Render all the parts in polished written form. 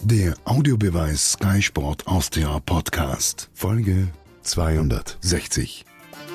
Der Audiobeweis Sky Sport Austria Podcast, Folge 260.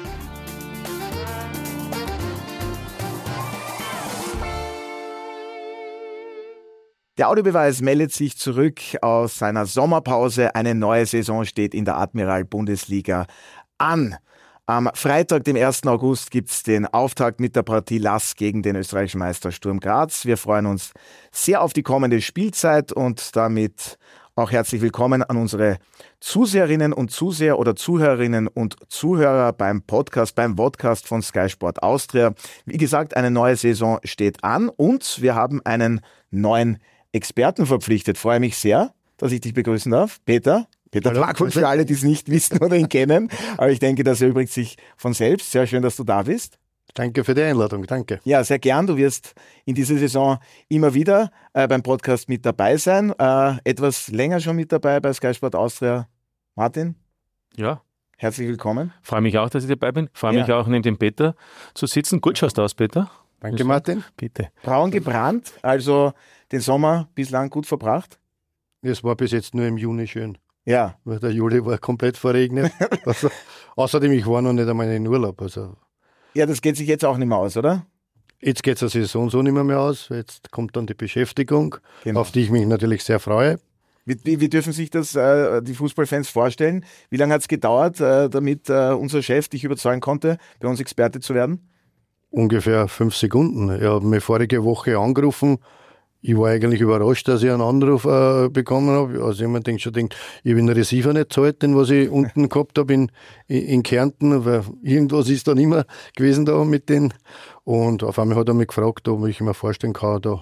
Der Audiobeweis meldet sich zurück aus seiner Sommerpause. Eine neue Saison steht in der Admiral-Bundesliga an. Am Freitag, dem 1. August, gibt's den Auftakt mit der Partie Lask gegen den österreichischen Meister Sturm Graz. Wir freuen uns sehr auf die kommende Spielzeit und damit auch herzlich willkommen an unsere Zuseherinnen und Zuseher oder Zuhörerinnen und Zuhörer beim Vodcast von Sky Sport Austria. Wie gesagt, eine neue Saison steht an und wir haben einen neuen Experten verpflichtet. Freue mich sehr, dass ich dich begrüßen darf. Peter Parkholt, für alle, die es nicht wissen oder ihn kennen. Aber ich denke, das erübrigt sich von selbst. Sehr schön, dass du da bist. Danke für die Einladung, danke. Ja, sehr gern. Du wirst in dieser Saison immer wieder beim Podcast mit dabei sein. Etwas länger schon mit dabei bei Sky Sport Austria. Martin? Ja. Herzlich willkommen. Freue mich auch, dass ich dabei bin. Freue mich auch, neben dem Peter zu sitzen. Gut schaust du aus, Peter. Danke, Martin. Bitte. Braun gebrannt, also den Sommer bislang gut verbracht? Es war bis jetzt nur im Juni schön. Ja. Weil der Juli war komplett verregnet. Also, außerdem, ich war noch nicht einmal in Urlaub. Also. Ja, das geht sich jetzt auch nicht mehr aus, oder? Jetzt geht es der Saison so nicht mehr aus. Jetzt kommt dann die Beschäftigung, genau, auf die ich mich natürlich sehr freue. Wie dürfen sich das die Fußballfans vorstellen? Wie lange hat es gedauert, damit unser Chef dich überzeugen konnte, bei uns Experte zu werden? Ungefähr 5 Sekunden. Er hat mich vorige Woche angerufen. Ich war eigentlich überrascht, dass ich einen Anruf bekommen habe. Also ich denke, ich habe den Receiver nicht gezahlt, den was ich unten gehabt habe in Kärnten, weil irgendwas ist dann immer gewesen da mit denen. Und auf einmal hat er mich gefragt, ob ich mir vorstellen kann, da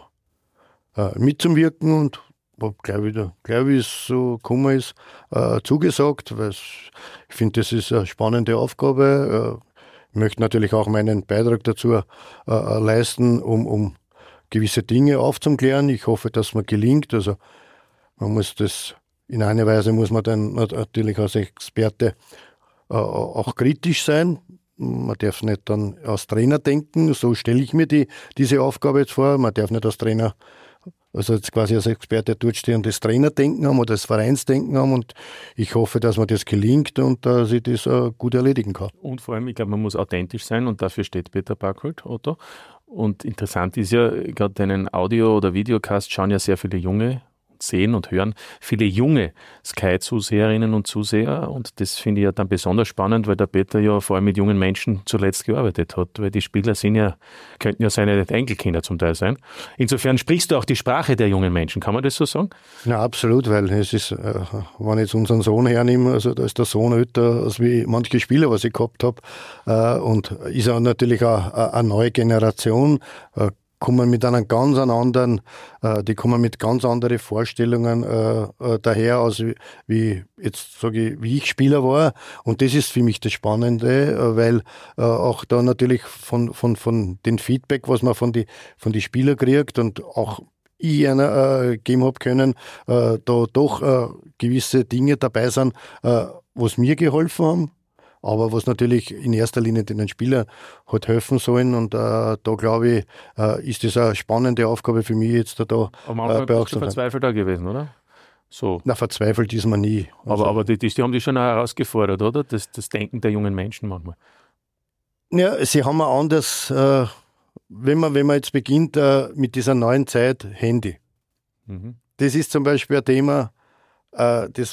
mitzuwirken, und habe gleich wie es so gekommen ist, zugesagt, weil ich finde, das ist eine spannende Aufgabe. Ich möchte natürlich auch meinen Beitrag dazu leisten, um gewisse Dinge aufzuklären. Ich hoffe, dass mir gelingt. Also man muss das, in einer Weise muss man dann natürlich als Experte auch kritisch sein. Man darf nicht dann als Trainer denken, so stelle ich mir diese Aufgabe jetzt vor. Man darf nicht als Trainer, also jetzt quasi als Experte dort stehen und das Trainerdenken haben oder das Vereinsdenken haben, und ich hoffe, dass mir das gelingt und dass ich das gut erledigen kann. Und vor allem, ich glaube, man muss authentisch sein, und dafür steht Peter Parkholt, Otto. Und interessant ist ja, gerade deinen Audio- oder Videocast schauen ja sehr viele Junge, sehen und hören viele junge Sky-Zuseherinnen und Zuseher, und das finde ich ja dann besonders spannend, weil der Peter ja vor allem mit jungen Menschen zuletzt gearbeitet hat, weil die Spieler könnten ja seine Enkelkinder zum Teil sein. Insofern sprichst du auch die Sprache der jungen Menschen, kann man das so sagen? Ja, absolut, weil es ist, wenn ich jetzt unseren Sohn hernehme, also da ist der Sohn älter als wie manche Spieler, was ich gehabt habe, und ist auch natürlich auch eine neue Generation, kommen mit einer ganz anderen, die kommen mit ganz anderen Vorstellungen daher, aus wie jetzt sage ich, wie ich Spieler war, und das ist für mich das Spannende, weil auch da natürlich von den Feedback, was man von die Spieler kriegt, und auch ich einer geben habe können, da doch gewisse Dinge dabei sind, was mir geholfen haben, aber was natürlich in erster Linie den Spielern hat helfen sollen. Und da glaube ich, ist das eine spannende Aufgabe für mich jetzt da. Aber manchmal bist du verzweifelt da gewesen, oder? So. Na, verzweifelt ist man nie. Also. Aber die haben dich schon auch herausgefordert, oder? Das Denken der jungen Menschen manchmal. Ja, sie haben ein anderes, wenn man jetzt beginnt mit dieser neuen Zeit, Handy. Mhm. Das ist zum Beispiel ein Thema, das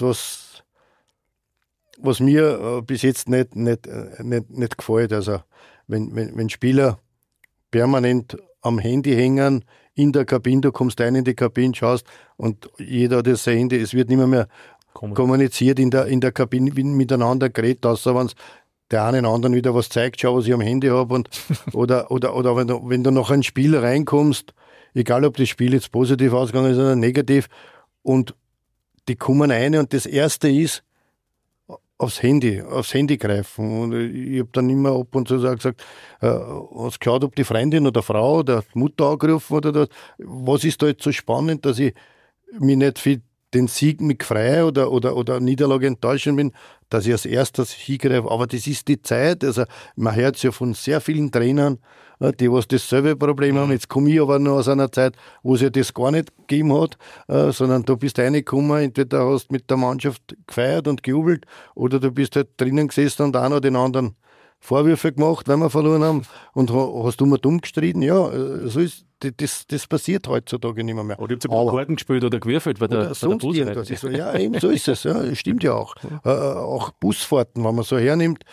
was mir bis jetzt nicht gefällt. Also wenn Spieler permanent am Handy hängen, in der Kabine, du kommst rein in die Kabine, schaust, und jeder hat das Handy, es wird nicht mehr kommuniziert in der Kabine miteinander geredet, außer wenn der einen anderen wieder was zeigt, schau, was ich am Handy habe, und oder wenn du noch ein Spiel reinkommst, egal ob das Spiel jetzt positiv ausgegangen ist oder negativ, und die kommen rein, und das Erste ist, aufs Handy greifen. Und ich habe dann immer ab und zu gesagt, hast geschaut, ob die Freundin oder Frau oder die Mutter angerufen oder das. Was ist da jetzt so spannend, dass ich mich nicht für den Sieg mit frei oder Niederlage enttäuschen bin, dass ich als erstes hingreife. Aber das ist die Zeit. Also man hört es ja von sehr vielen Trainern, die was dasselbe Problem haben. Jetzt komme ich aber noch aus einer Zeit, wo es ja das gar nicht gegeben hat, sondern du bist reingekommen, entweder hast mit der Mannschaft gefeiert und gejubelt oder du bist halt drinnen gesessen und einer den anderen Vorwürfe gemacht, weil wir verloren haben und hast du mal dumm gestritten. Ja, so ist das passiert heutzutage nicht mehr. Oder ihr habt Karten gespielt oder gewürfelt, weil der Bus so, ja, eben so ist es. Ja, stimmt ja auch. Auch Busfahrten, wenn man so hernimmt,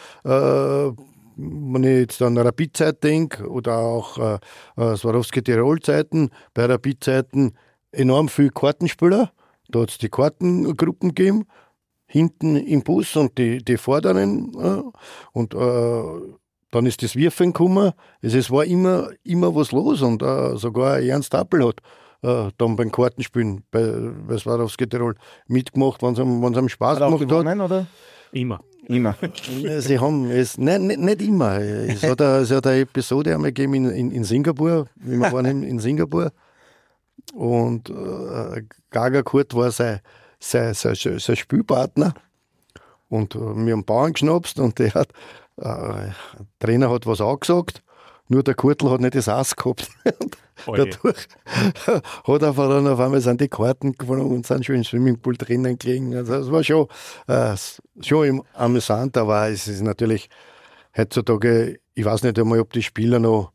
wenn ich jetzt an Rapid-Zeit denke oder auch Swarovski-Tirol-Zeiten, bei Rapid-Zeiten enorm viele Kartenspieler. Da hat es die Kartengruppen gegeben, hinten im Bus und die Vorderen. Und dann ist das Wirfen gekommen. Es war immer was los und sogar Ernst Appel hat dann beim Kartenspielen bei Swarovski Tirol mitgemacht, wenn es einem Spaß gemacht gewonnen, oder? Immer. Sie haben es, nicht immer. Es hat eine Episode einmal gegeben in Singapur, wie wir waren in Singapur. Und Gaga Kurt war sein Spielpartner. Und wir haben Bauern geschnapst und der Trainer hat was angesagt, nur der Kurtl hat nicht das Ass gehabt. Dadurch hat er dann auf einmal sind die Karten geflogen und sind schon im Swimmingpool drinnen gelegen. Also es war schon amüsant, aber es ist natürlich heutzutage, ich weiß nicht einmal, ob die Spieler noch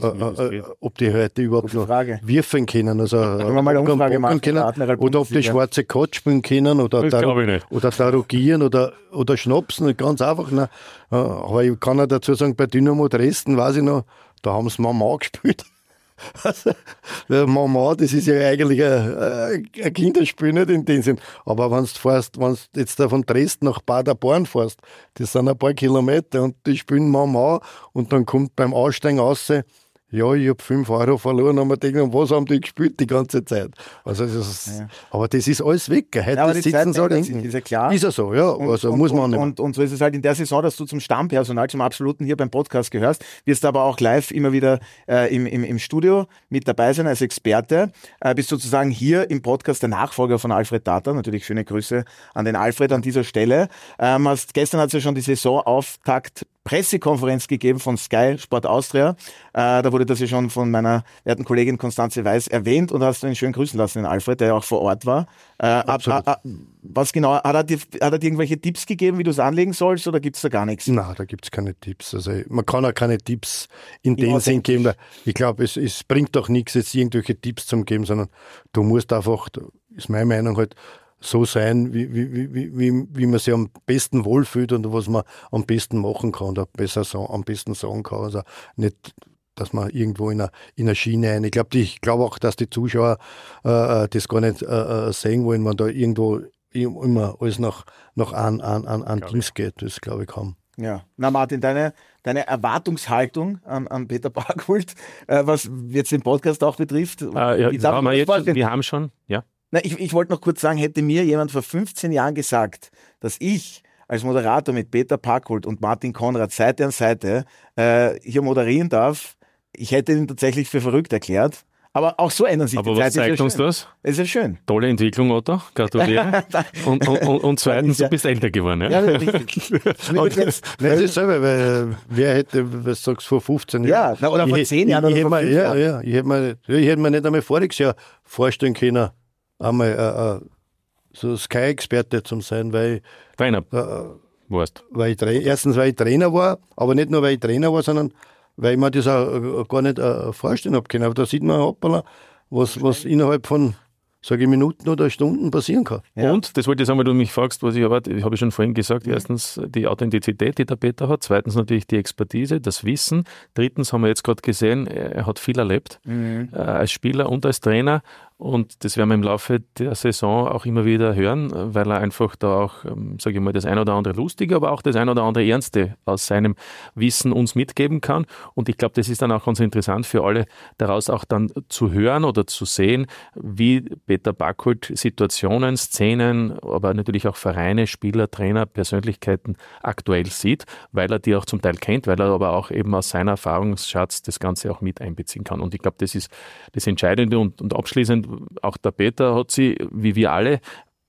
ob die heute überhaupt noch wirfen können, also wir mal eine Umfrage machen können, oder ob die schwarze Kott spielen können oder Tarogieren oder Schnapsen, ganz einfach. Ne? Aber ich kann auch dazu sagen, bei Dynamo Dresden weiß ich noch, da haben sie Mama gespielt. Also, Mama, das ist ja eigentlich ein Kinderspiel, nicht in dem Sinn. Aber wenn du jetzt da von Dresden nach Paderborn fährst, das sind ein paar Kilometer und die spielen Mama und dann kommt beim Aussteigen raus, ja, ich habe 5 Euro verloren, und wir denken, was haben die gespielt die ganze Zeit? Also aber das ist alles weg. Heute aber die sitzen Zeit sie ist ja klar. Ist ja so, ja. Also muss man nicht. Und so ist es halt in der Saison, dass du zum Stammpersonal, zum Absoluten hier beim Podcast gehörst, wirst aber auch live immer wieder im Studio mit dabei sein als Experte. Bist sozusagen hier im Podcast der Nachfolger von Alfred Tata. Natürlich schöne Grüße an den Alfred an dieser Stelle. Gestern hat es ja schon die Saisonauftakt Pressekonferenz gegeben von Sky Sport Austria. Da wurde das ja schon von meiner werten Kollegin Konstanze Weiß erwähnt und hast du ihn schön grüßen lassen, den Alfred, der ja auch vor Ort war. Was genau, hat er dir irgendwelche Tipps gegeben, wie du es anlegen sollst, oder gibt es da gar nichts? Nein, da gibt es keine Tipps. Also man kann auch keine Tipps in dem Sinn geben, weil ich glaube, es bringt doch nichts, jetzt irgendwelche Tipps zu geben, sondern du musst einfach, ist meine Meinung halt, so sein, wie man sich am besten wohlfühlt und was man am besten machen kann oder am besten sagen kann. Also nicht, dass man irgendwo in einer Schiene ein. Ich glaube auch, dass die Zuschauer das gar nicht sehen wollen, wenn da irgendwo immer alles nach an Dings geht. Das glaube ich kaum. Ja. Na Martin, deine Erwartungshaltung an Peter Parkholt, was jetzt den Podcast auch betrifft. Wir haben schon, ja. Na, ich wollte noch kurz sagen, hätte mir jemand vor 15 Jahren gesagt, dass ich als Moderator mit Peter Parkholt und Martin Konrad Seite an Seite hier moderieren darf, ich hätte ihn tatsächlich für verrückt erklärt. Aber auch so ändern sich die Zeiten. Aber was zeigt uns das? Es ist ja schön. Tolle Entwicklung, Otto. Gratuliere. und zweitens, du bist älter geworden. Ja, richtig. Das ist selber, weil wer hätte, was sagst du, vor 15 Jahren? Ja, oder vor 10 Jahren oder vor 5 Jahren. Ich hätte mir nicht einmal voriges Jahr vorstellen können, einmal so Sky-Experte zu sein, weil Trainer warst. Erstens, weil ich Trainer war, aber nicht nur, weil ich Trainer war, sondern weil ich mir das auch gar nicht vorstellen habe können. Aber da sieht man, hoppala, was innerhalb von, sage ich, Minuten oder Stunden passieren kann. Ja. Und, das wollte ich sagen, weil du mich fragst, was ich erwarte, habe ich schon vorhin gesagt, erstens die Authentizität, die der Peter hat, zweitens natürlich die Expertise, das Wissen, drittens haben wir jetzt gerade gesehen, er hat viel erlebt, als Spieler und als Trainer. Und das werden wir im Laufe der Saison auch immer wieder hören, weil er einfach da auch, sage ich mal, das ein oder andere Lustige, aber auch das ein oder andere Ernste aus seinem Wissen uns mitgeben kann. Und ich glaube, das ist dann auch ganz interessant für alle, daraus auch dann zu hören oder zu sehen, wie Peter Parkholt Situationen, Szenen, aber natürlich auch Vereine, Spieler, Trainer, Persönlichkeiten aktuell sieht, weil er die auch zum Teil kennt, weil er aber auch eben aus seiner Erfahrungsschatz das Ganze auch mit einbeziehen kann. Und ich glaube, das ist das Entscheidende und abschließend, auch der Peter hat sie, wie wir alle,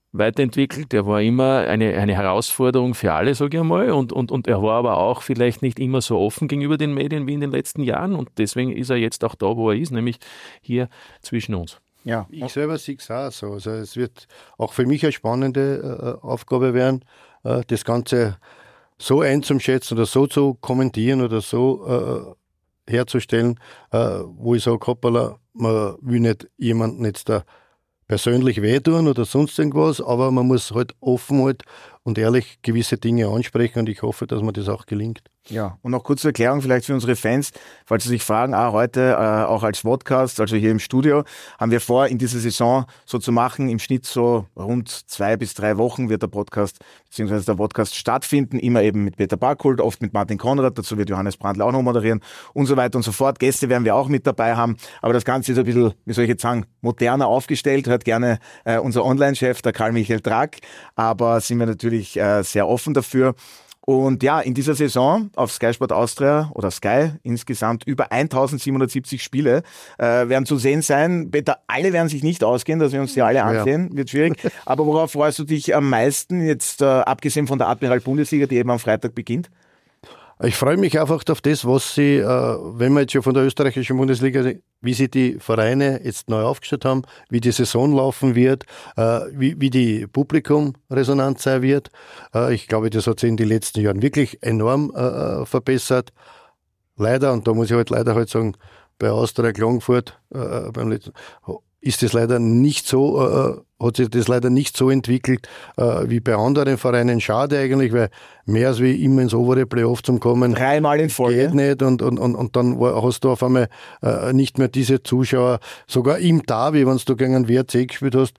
weiterentwickelt. Er war immer eine Herausforderung für alle, sage ich einmal. Und er war aber auch vielleicht nicht immer so offen gegenüber den Medien wie in den letzten Jahren. Und deswegen ist er jetzt auch da, wo er ist, nämlich hier zwischen uns. Ja. Ich selber sehe es auch so. Also es wird auch für mich eine spannende Aufgabe werden, das Ganze so einzuschätzen oder so zu kommentieren oder so herzustellen, wo ich sage, hoppala, man will nicht jemanden jetzt da persönlich wehtun oder sonst irgendwas, aber man muss halt offen halt und ehrlich gewisse Dinge ansprechen und ich hoffe, dass mir das auch gelingt. Ja, und noch kurze Erklärung vielleicht für unsere Fans, falls sie sich fragen, heute auch als Podcast, also hier im Studio, haben wir vor, in dieser Saison so zu machen, im Schnitt so rund 2 bis 3 Wochen wird der Podcast stattfinden, immer eben mit Peter Barkholt, oft mit Martin Konrad, dazu wird Johannes Brandl auch noch moderieren und so weiter und so fort. Gäste werden wir auch mit dabei haben, aber das Ganze ist ein bisschen, wie soll ich jetzt sagen, moderner aufgestellt, hört gerne unser Online-Chef, der Karl-Michael Drack, aber sind wir natürlich sehr offen dafür. Und ja, in dieser Saison auf Sky Sport Austria oder Sky insgesamt über 1770 Spiele werden zu sehen sein. Peter, alle werden sich nicht ausgehen, dass wir uns die alle ansehen, wird schwierig. Aber worauf freust du dich am meisten, jetzt abgesehen von der Admiral Bundesliga, die eben am Freitag beginnt? Ich freue mich einfach auf das, was sie, wenn wir jetzt schon von der österreichischen Bundesliga, wie sie die Vereine jetzt neu aufgestellt haben, wie die Saison laufen wird, wie die Publikumresonanz sein wird. Ich glaube, das hat sich in den letzten Jahren wirklich enorm verbessert. Leider, und da muss ich halt leider sagen, bei Austria Klagenfurt beim letzten ist das leider nicht so, hat sich das leider nicht so entwickelt wie bei anderen Vereinen. Schade eigentlich, weil mehr als wie immer ins obere Playoff zu kommen. 3-mal in Folge. Geht nicht und dann hast du auf einmal nicht mehr diese Zuschauer, sogar im Derby, wenn du gegen einen WRC gespielt hast,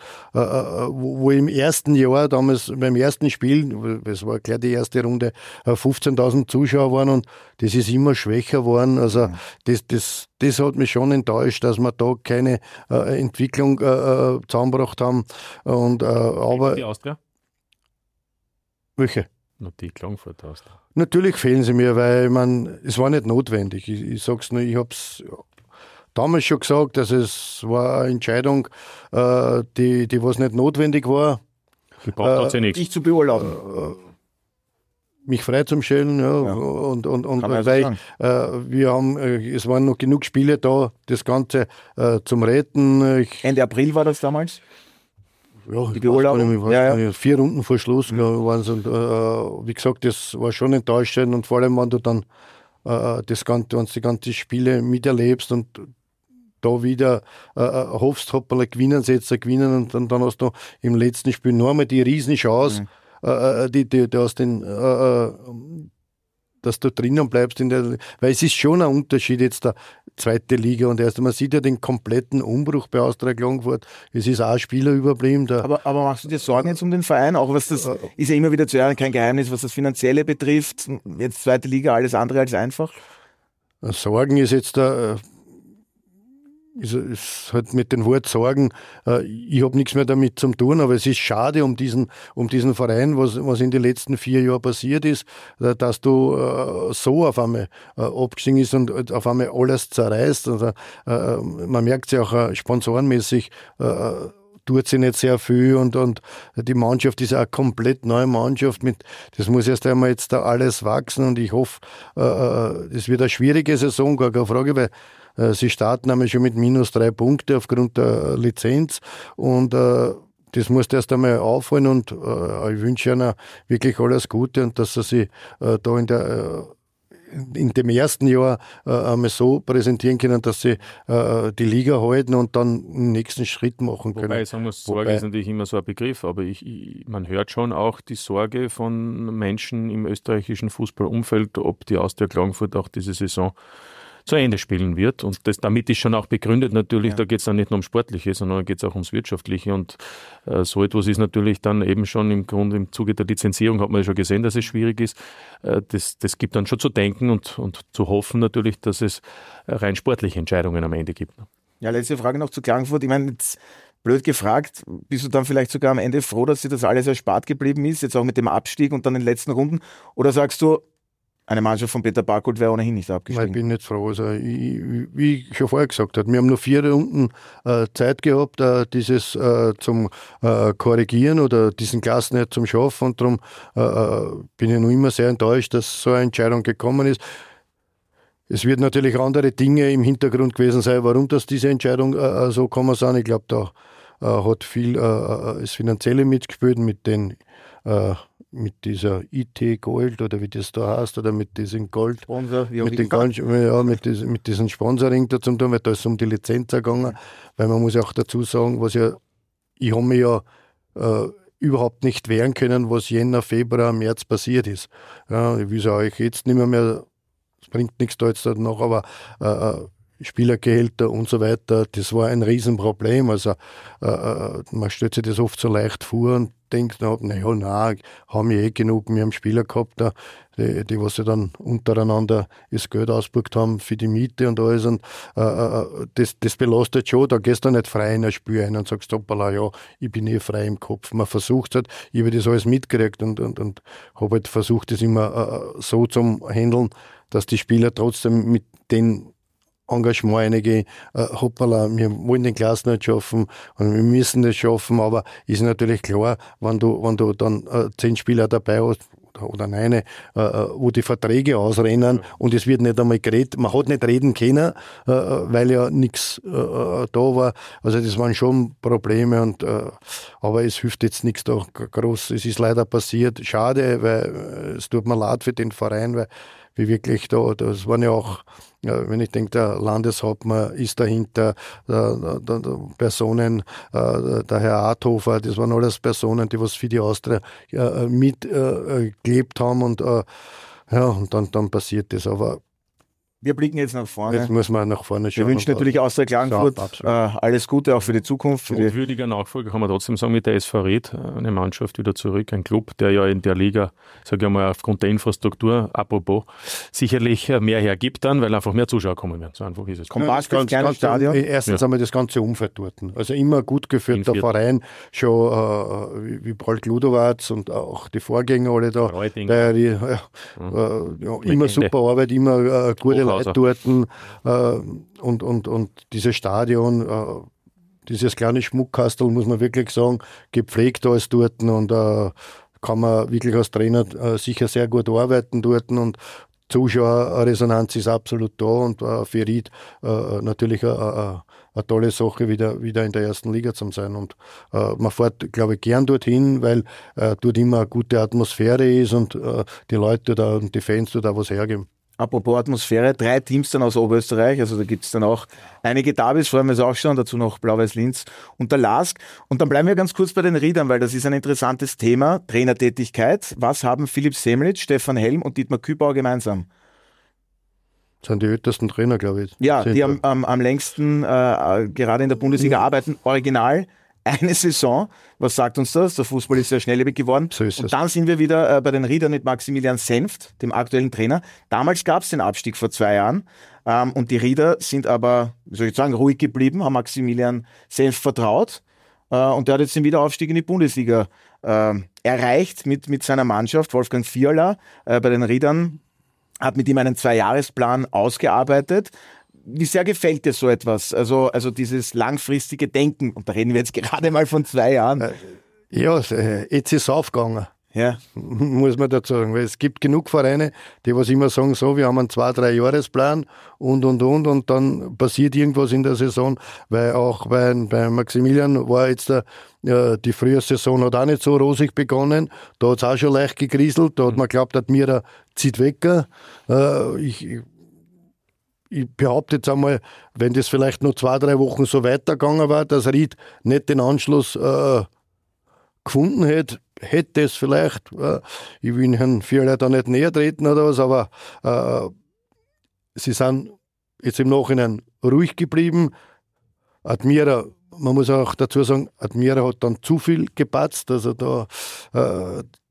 wo im ersten Jahr, damals beim ersten Spiel, das war gleich die erste Runde, 15.000 Zuschauer waren und das ist immer schwächer geworden. Also das hat mich schon enttäuscht, dass wir da keine Entwicklung zusammengebracht haben. Und, aber die Austria? Welche? Nur die Klagenfurt Austria. Natürlich fehlen sie mir, weil es war nicht notwendig. Ich sag's nur, ich hab's damals schon gesagt, dass es war eine Entscheidung, die was nicht notwendig war. Gebraucht hat sie nichts. Dich zu beurlauben. Mich frei zum Stellen, ja. Und weil wir haben, es waren noch genug Spiele da, das Ganze zum Retten. Ende April war das damals? Ja, die Beurlaubung. 4 Runden vor Schluss waren es. Und wie gesagt, das war schon enttäuschend. Und vor allem, wenn du dann das Ganze, wenn du die ganzen Spiele miterlebst und da wieder hoffst, hoppala, gewinnen und dann hast du im letzten Spiel noch einmal die Riesenchance, die aus den dass du drinnen bleibst, weil es ist schon ein Unterschied jetzt der zweite Liga und man sieht ja den kompletten Umbruch bei Austria Klagenfurt. Es ist auch ein Spieler überblieben. Aber machst du dir Sorgen jetzt um den Verein? Auch was das ist ja immer wieder zu hören, kein Geheimnis, was das Finanzielle betrifft. Jetzt zweite Liga, alles andere als einfach. Sorgen ist jetzt ist halt mit den Wort Sorgen, ich habe nichts mehr damit zu tun, aber es ist schade um diesen Verein, was in den letzten 4 Jahren passiert ist, dass du so auf einmal abgestiegen ist und auf einmal alles zerreißt. Also, man merkt es ja auch sponsorenmäßig, tut sie nicht sehr viel und die Mannschaft ist eine komplett neue Mannschaft. Das muss erst einmal jetzt da alles wachsen und ich hoffe, es wird eine schwierige Saison, gar keine Frage, weil sie starten einmal schon mit -3 Punkte aufgrund der Lizenz und das muss erst einmal aufholen und ich wünsche ihnen wirklich alles Gute und dass sie sich da in dem ersten Jahr einmal so präsentieren können, dass sie die Liga halten und dann den nächsten Schritt machen können. Wobei ich sagen muss, Sorge ist natürlich immer so ein Begriff, aber man hört schon auch die Sorge von Menschen im österreichischen Fußballumfeld, ob die Austria Klagenfurt auch diese Saison zu Ende spielen wird. Und damit ist schon auch begründet natürlich, da geht es dann nicht nur um Sportliche, sondern geht es auch ums Wirtschaftliche. Und so etwas ist natürlich dann eben schon im Grunde im Zuge der Lizenzierung, hat man ja schon gesehen, dass es schwierig ist. Das gibt dann schon zu denken und zu hoffen natürlich, dass es rein sportliche Entscheidungen am Ende gibt. Ja, letzte Frage noch zu Klagenfurt. Ich meine, jetzt blöd gefragt, bist du dann vielleicht sogar am Ende froh, dass dir das alles erspart geblieben ist, jetzt auch mit dem Abstieg und dann in den letzten Runden? Oder sagst du, eine Mannschaft von Peter Barchold wäre ohnehin nicht abgestiegen. Ich bin nicht froh. Also wie ich schon vorher gesagt habe, wir haben nur 4 Runden Zeit gehabt, dieses zum Korrigieren oder diesen Klassenerhalt zum Schaffen. Und darum bin ich noch immer sehr enttäuscht, dass so eine Entscheidung gekommen ist. Es wird natürlich andere Dinge im Hintergrund gewesen sein, warum das diese Entscheidung so gekommen sind. Ich glaube, da hat viel das Finanzielle mitgespielt mit dieser IT Gold oder wie das da heißt, oder mit diesem Gold. Sponsor, mit diesem Sponsoring da zum tun, weil da ist um die Lizenz gegangen, weil man muss auch dazu sagen, ich habe mich ja überhaupt nicht wehren können, was Jänner, Februar, März passiert ist. Ja, ich will es euch jetzt nicht mehr, es bringt nichts da jetzt noch, aber Spielergehälter und so weiter, das war ein Riesenproblem. Also man stellt sich das oft so leicht vor und denkt, haben wir genug, wir haben Spieler gehabt, die was sie dann untereinander das Geld ausgebucht haben für die Miete und alles. Und das belastet schon, da gehst du nicht frei in ein Spiel ein und sagst, hoppala, ja, ich bin frei im Kopf. Man versucht es halt, ich habe das alles mitgekriegt und habe halt versucht, das immer so zu handeln, dass die Spieler trotzdem mit den Engagement einige, hoppala, wir wollen den Klassenerhalt schaffen und wir müssen das schaffen, aber ist natürlich klar, wenn du dann 10 Spieler dabei hast, oder 9, wo die Verträge ausrennen und es wird nicht einmal geredet, man hat nicht reden können, weil ja nichts da war. Also das waren schon Probleme aber es hilft jetzt nichts da groß. Es ist leider passiert. Schade, weil es tut mir leid für den Verein, weil wie wirklich das waren ja auch, wenn ich denke, der Landeshauptmann ist dahinter, der Personen, der Herr Arthofer, das waren alles Personen, die was für die Austria mitgelebt haben und dann passiert das. Aber wir blicken jetzt nach vorne. Jetzt muss man nach vorne schauen. Wir wünschen natürlich Austria Klagenfurt alles Gute, auch für die Zukunft. Würdiger Nachfolger kann man trotzdem sagen, mit der SV Ried, eine Mannschaft wieder zurück, ein Club, der ja in der Liga, sage ich mal, aufgrund der Infrastruktur, apropos, sicherlich mehr hergibt dann, weil einfach mehr Zuschauer kommen werden. So einfach ist es. Kompakt, kleines Stadion. Erstens einmal das ganze Umfeld dort. Also immer gut geführter Verein, schon wie Paul Kludovac und auch die Vorgänger alle da. Immer super Arbeit, immer gute Leute dort und dieses Stadion, dieses kleine Schmuckkastel, muss man wirklich sagen, gepflegt alles dort und kann man wirklich als Trainer sicher sehr gut arbeiten dort und Zuschauerresonanz ist absolut da und für Ried natürlich eine tolle Sache, wieder in der ersten Liga zu sein. Und man fährt, glaube ich, gern dorthin, weil dort immer eine gute Atmosphäre ist und die Leute da und die Fans da was hergeben. Apropos Atmosphäre, 3 Teams dann aus Oberösterreich, also da gibt es dann auch einige Derbys, freuen wir uns auch schon, dazu noch Blau-Weiß-Linz und der LASK. Und dann bleiben wir ganz kurz bei den Riedern, weil das ist ein interessantes Thema, Trainertätigkeit. Was haben Philipp Semlitsch, Stefan Helm und Dietmar Kübauer gemeinsam? Das sind die ältesten Trainer, glaube ich. Ja, die am längsten gerade in der Bundesliga arbeiten, original. Eine Saison, was sagt uns das? Der Fußball ist sehr schnelllebig geworden. So ist es. Und dann sind wir wieder bei den Riedern mit Maximilian Senft, dem aktuellen Trainer. Damals gab es den Abstieg vor 2 Jahren und die Rieder sind aber, wie soll ich sagen, ruhig geblieben, haben Maximilian Senft vertraut und der hat jetzt den Wiederaufstieg in die Bundesliga erreicht mit seiner Mannschaft. Wolfgang Fiala bei den Riedern hat mit ihm einen 2-Jahresplan ausgearbeitet. Wie sehr gefällt dir so etwas? Also dieses langfristige Denken, und da reden wir jetzt gerade mal von 2 Jahren. Ja, jetzt ist es aufgegangen. Ja. Muss man dazu sagen, weil es gibt genug Vereine, die was immer sagen, so, wir haben einen 2-3-Jahresplan und dann passiert irgendwas in der Saison, weil auch bei Maximilian war jetzt die frühe Saison hat auch nicht so rosig begonnen, da hat es auch schon leicht gekriselt, da hat man geglaubt, dass Mira zieht weg. Ich behaupte jetzt einmal, wenn das vielleicht noch 2-3 Wochen so weitergegangen war, dass Ried nicht den Anschluss gefunden hätte es vielleicht, ich will Herrn Vierler da nicht näher treten oder was, aber sie sind jetzt im Nachhinein ruhig geblieben. Admira, man muss auch dazu sagen, Admira hat dann zu viel gepatzt, also da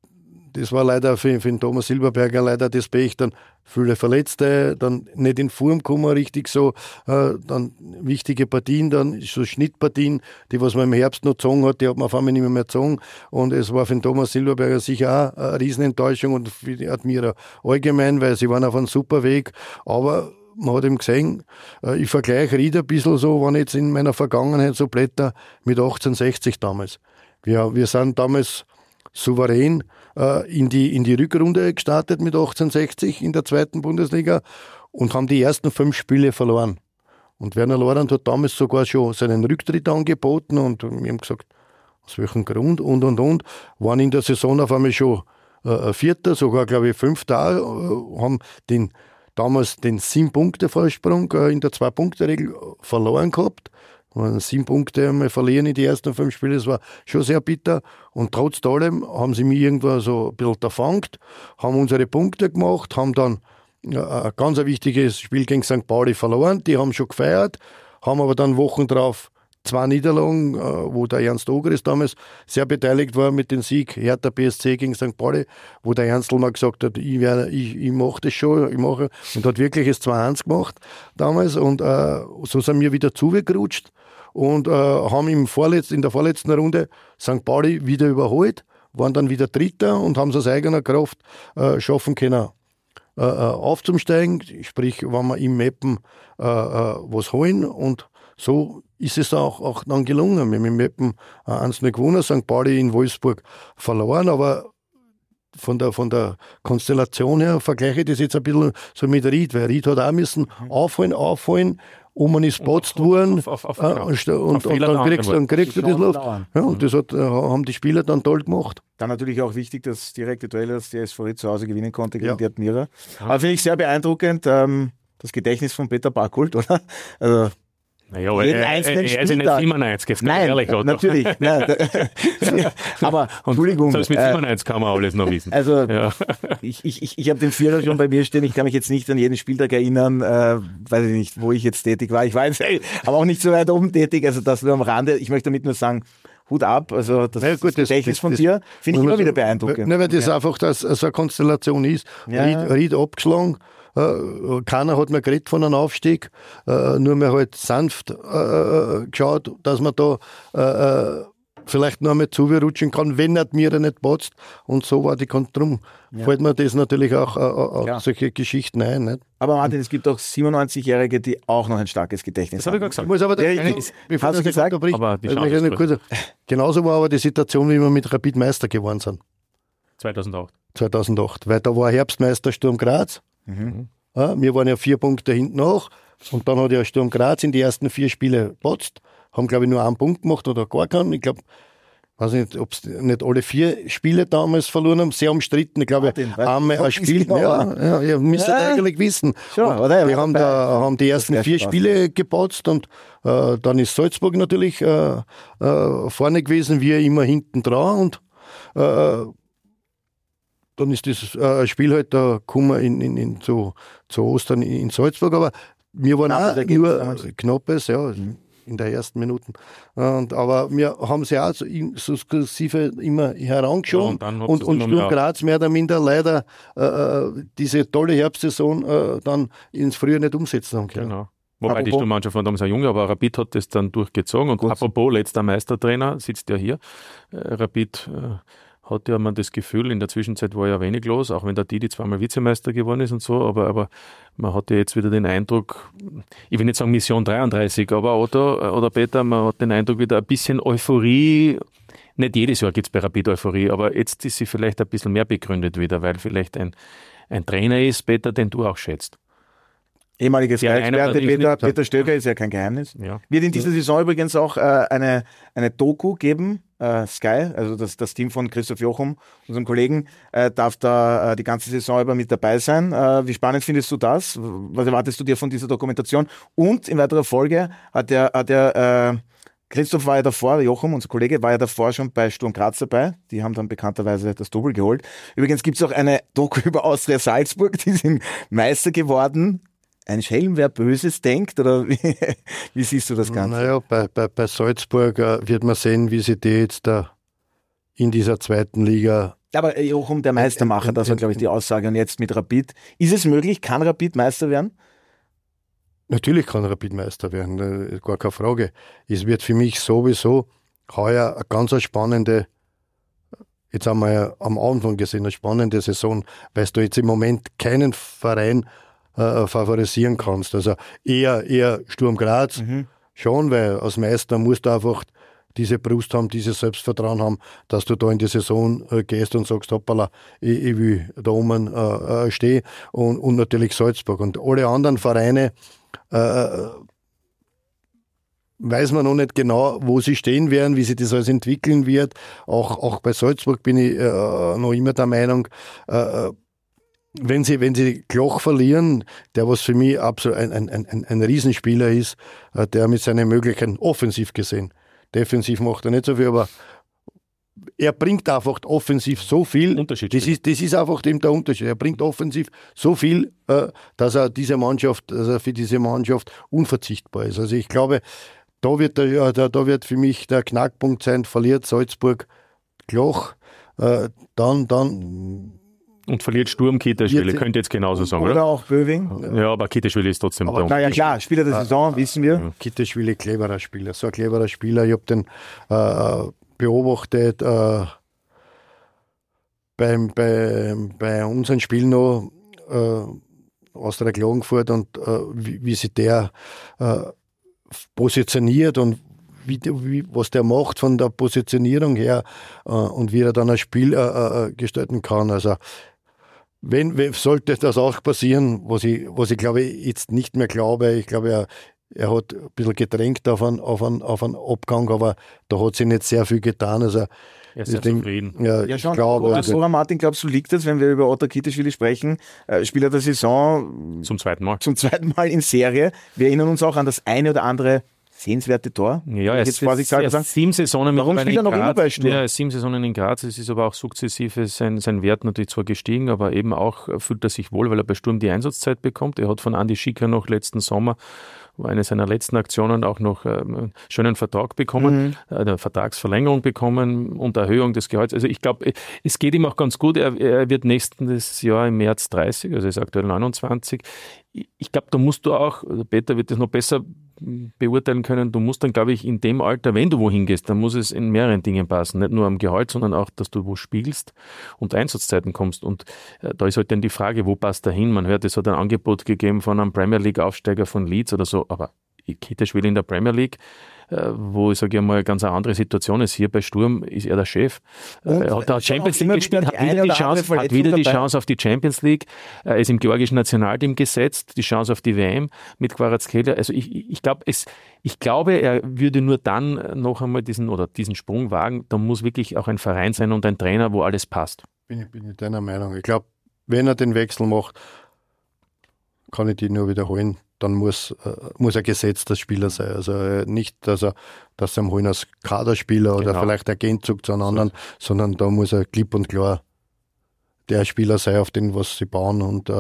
das war leider für den Thomas Silberberger leider das Pech, dann viele Verletzte, dann nicht in Form gekommen richtig so, dann wichtige Partien, dann so Schnittpartien, die was man im Herbst noch gezogen hat, die hat man auf einmal nicht mehr gezogen und es war für den Thomas Silberberger sicher auch eine Riesenenttäuschung und für die Admira allgemein, weil sie waren auf einem super Weg, aber man hat eben gesehen, ich vergleiche Ried ein bisschen so, wenn ich jetzt in meiner Vergangenheit so blätter mit 1860 damals. Wir sind damals souverän in die Rückrunde gestartet mit 1860 in der 2. Bundesliga und haben die ersten 5 Spiele verloren. Und Werner Lorand hat damals sogar schon seinen Rücktritt angeboten und wir haben gesagt, aus welchem Grund und. Waren in der Saison auf einmal schon Vierter, sogar glaube ich 5. haben damals den 7-Punkte-Vorsprung in der 2-Punkte-Regel verloren gehabt. 7 Punkte einmal verlieren in die ersten 5 Spiele, das war schon sehr bitter. Und trotz allem haben sie mich irgendwo so ein bisschen erfangt, haben unsere Punkte gemacht, haben dann ein ganz wichtiges Spiel gegen St. Pauli verloren. Die haben schon gefeiert, haben aber dann Wochen drauf 2 Niederlagen, wo der Ernst Ogris damals sehr beteiligt war mit dem Sieg Hertha BSC gegen St. Pauli, wo der Ernstl mal gesagt hat, ich mache das schon, und hat wirklich das 2-1 gemacht damals und so sind wir wieder zugerutscht und haben in der vorletzten Runde St. Pauli wieder überholt, waren dann wieder Dritter und haben es aus eigener Kraft schaffen können, aufzusteigen, sprich, wenn wir im Meppen was holen und so ist es auch dann gelungen. Wir haben im Meppen 1-0 gewonnen, St. Pauli in Wolfsburg verloren, aber von der Konstellation her vergleiche ich das jetzt ein bisschen so mit Ried, weil Ried hat auch müssen aufholen, man ist gepatzt worden und dann kriegst du das Luft. Ja, und das haben die Spieler dann toll gemacht. Dann natürlich auch wichtig, das direkte Duell, das die SV Ried zu Hause gewinnen konnte gegen die Admira. Aber finde ich sehr beeindruckend, das Gedächtnis von Peter Barkholt, oder? Also, naja, er ist ja nicht 97, jetzt nein, ehrlich, oder? Natürlich. Nein, aber, Entschuldigung. Selbst mit 97 kann man alles noch wissen. Also, ich habe den Vierer schon bei mir stehen, ich kann mich jetzt nicht an jeden Spieltag erinnern, weiß ich nicht, wo ich jetzt tätig war. Ich war jetzt aber auch nicht so weit oben tätig, also das nur am Rande. Ich möchte damit nur sagen, Hut ab, also das Gedächtnis von dir finde ich immer wieder beeindruckend. Weil das einfach so eine Konstellation ist. Ried abgeschlagen, keiner hat mehr geredet von einem Aufstieg, nur mehr halt sanft geschaut, dass man da vielleicht noch einmal zugerutschen kann, wenn Admira nicht patzt. Und so war die drum fällt mir das natürlich auch solche Geschichten ein. Nicht? Aber Martin, es gibt auch 97-Jährige, die auch noch ein starkes Gedächtnis haben. Das habe ich gerade gesagt. Hast du gesagt? Aber genauso war aber die Situation, wie wir mit Rapid Meister geworden sind. 2008. Weil da war Herbstmeister Sturm Graz. Wir waren ja 4 Punkte hinten nach und dann hat ja Sturm Graz in die ersten 4 Spiele gepatzt, haben glaube ich nur 1 Punkt gemacht oder gar keinen. Ich glaube, weiß nicht, ob es nicht alle 4 Spiele damals verloren haben, sehr umstritten. Ich glaube, einmal ein Spiel. Genau. Ihr müsst eigentlich wissen. Schon, oder? Wir haben die ersten 4 Spiele gepatzt und dann ist Salzburg natürlich vorne gewesen, wir immer hinten dran und dann ist das Spiel halt da gekommen zu Ostern in Salzburg, aber wir waren auch nur knappes, in der ersten Minuten. Aber wir haben sie auch so sukzessive immer herangeschoben und Sturm Graz mehr oder minder leider diese tolle Herbstsaison dann ins Frühjahr nicht umsetzen haben können. Genau. Wobei die Sturmmannschaft war damals ja jung, aber Rapid hat das dann durchgezogen. Und apropos letzter Meistertrainer, sitzt ja hier. Rapid hatte ja man das Gefühl, in der Zwischenzeit war ja wenig los, auch wenn der Didi zweimal Vizemeister geworden ist und so, aber man hatte jetzt wieder den Eindruck, ich will nicht sagen Mission 33, aber Otto oder Peter, man hat den Eindruck wieder ein bisschen Euphorie, nicht jedes Jahr gibt es bei Rapid Euphorie, aber jetzt ist sie vielleicht ein bisschen mehr begründet wieder, weil vielleicht ein Trainer ist, Peter, den du auch schätzt. Ehemaliges Experte Peter Stöger ist ja kein Geheimnis. Ja. Wird in dieser Saison übrigens auch eine Doku geben, Sky, also das Team von Christoph Jochum, unserem Kollegen, darf da die ganze Saison über mit dabei sein. Wie spannend findest du das? Was erwartest du dir von dieser Dokumentation? Und in weiterer Folge hat der Christoph war ja davor, Jochum, unser Kollege, war ja davor schon bei Sturm Graz dabei. Die haben dann bekannterweise das Double geholt. Übrigens gibt es auch eine Doku über Austria Salzburg, die sind Meister geworden. Ein Schelm, wer Böses denkt, oder wie siehst du das Ganze? Naja, bei Salzburg wird man sehen, wie sie die jetzt da in dieser zweiten Liga. Aber Jochum, der Meistermacher, das war, glaube ich, die Aussage. Und jetzt mit Rapid. Ist es möglich? Kann Rapid Meister werden? Natürlich kann Rapid Meister werden, gar keine Frage. Es wird für mich sowieso heuer eine ganz spannende, jetzt haben wir ja am Anfang gesehen, eine spannende Saison, weil du jetzt im Moment keinen Verein favorisieren kannst. Also eher Sturm Graz, schon, weil als Meister musst du einfach diese Brust haben, dieses Selbstvertrauen haben, dass du da in die Saison gehst und sagst, hoppala, ich will da oben stehen. Und natürlich Salzburg. Und alle anderen Vereine weiß man noch nicht genau, wo sie stehen werden, wie sich das alles entwickeln wird. Auch bei Salzburg bin ich noch immer der Meinung, wenn sie Kloch verlieren, der was für mich absolut ein Riesenspieler ist, der mit seinen Möglichkeiten offensiv gesehen, defensiv macht er nicht so viel, aber er bringt einfach offensiv so viel. Das ist einfach eben der Unterschied. Er bringt offensiv so viel, dass er für diese Mannschaft unverzichtbar ist. Also ich glaube, da wird für mich der Knackpunkt sein, verliert Salzburg Kloch, dann und verliert Sturm Kiteschwili, könnte jetzt genauso sagen, oder? Oder auch Böwing. Ja, aber Kiteschwili ist trotzdem da. Naja, klar, Spieler der Saison, wissen wir. Kiteschwili, cleverer Spieler, so ein cleverer Spieler. Ich habe den beobachtet bei unseren Spielen noch Austria Klagenfurt und wie sich der positioniert und was der macht von der Positionierung her und wie er dann ein Spiel gestalten kann. Also sollte das auch passieren, was ich glaube jetzt nicht mehr glaube. Ich glaube, er hat ein bisschen gedrängt auf einen Abgang, aber da hat sich nicht sehr viel getan. Also er ist sehr zufrieden. Ja, schon. Flora Martin, glaubst du, liegt das, wenn wir über Ottokar Kiteschwili sprechen, Spieler der Saison zum zweiten Mal in Serie. Wir erinnern uns auch an das eine oder andere sehenswerte Tor. Ja, er ist 7 Saisonen Warum spielt er noch immer bei Sturm? Ja, 7 Saisonen in Graz. Es ist aber auch sukzessive sein Wert natürlich zwar gestiegen, aber eben auch fühlt er sich wohl, weil er bei Sturm die Einsatzzeit bekommt. Er hat von Andi Schicker noch letzten Sommer, eine seiner letzten Aktionen, auch noch einen schönen Vertrag bekommen, eine Vertragsverlängerung bekommen und Erhöhung des Gehalts. Also ich glaube, es geht ihm auch ganz gut. Er wird nächstes Jahr im März 30, also er ist aktuell 29. Ich glaube, da musst du auch, Peter wird das noch besser beurteilen können, du musst dann, glaube ich, in dem Alter, wenn du wohin gehst, dann muss es in mehreren Dingen passen. Nicht nur am Gehalt, sondern auch, dass du wo spielst und Einsatzzeiten kommst. Und da ist halt dann die Frage, wo passt er hin? Man hört, es hat ein Angebot gegeben von einem Premier League-Aufsteiger von Leeds oder so, aber Kiteschwili in der Premier League, wo, ich sage ja mal, eine ganz andere Situation ist. Hier bei Sturm ist er der Chef. Er hat da Champions League gespielt, hat wieder die Chance auf die Champions League. Er ist im georgischen Nationalteam gesetzt, die Chance auf die WM mit Kvaratskhelia. Also ich glaube, er würde nur dann noch einmal diesen Sprung wagen. Da muss wirklich auch ein Verein sein und ein Trainer, wo alles passt. Bin ich deiner Meinung. Ich glaube, wenn er den Wechsel macht, kann ich die nur wiederholen, dann muss er gesetzter Spieler sein. Also nicht, dass er holen als Kaderspieler oder vielleicht der Gegenzug zu einem anderen, sondern da muss er klipp und klar der Spieler sein, auf den was sie bauen und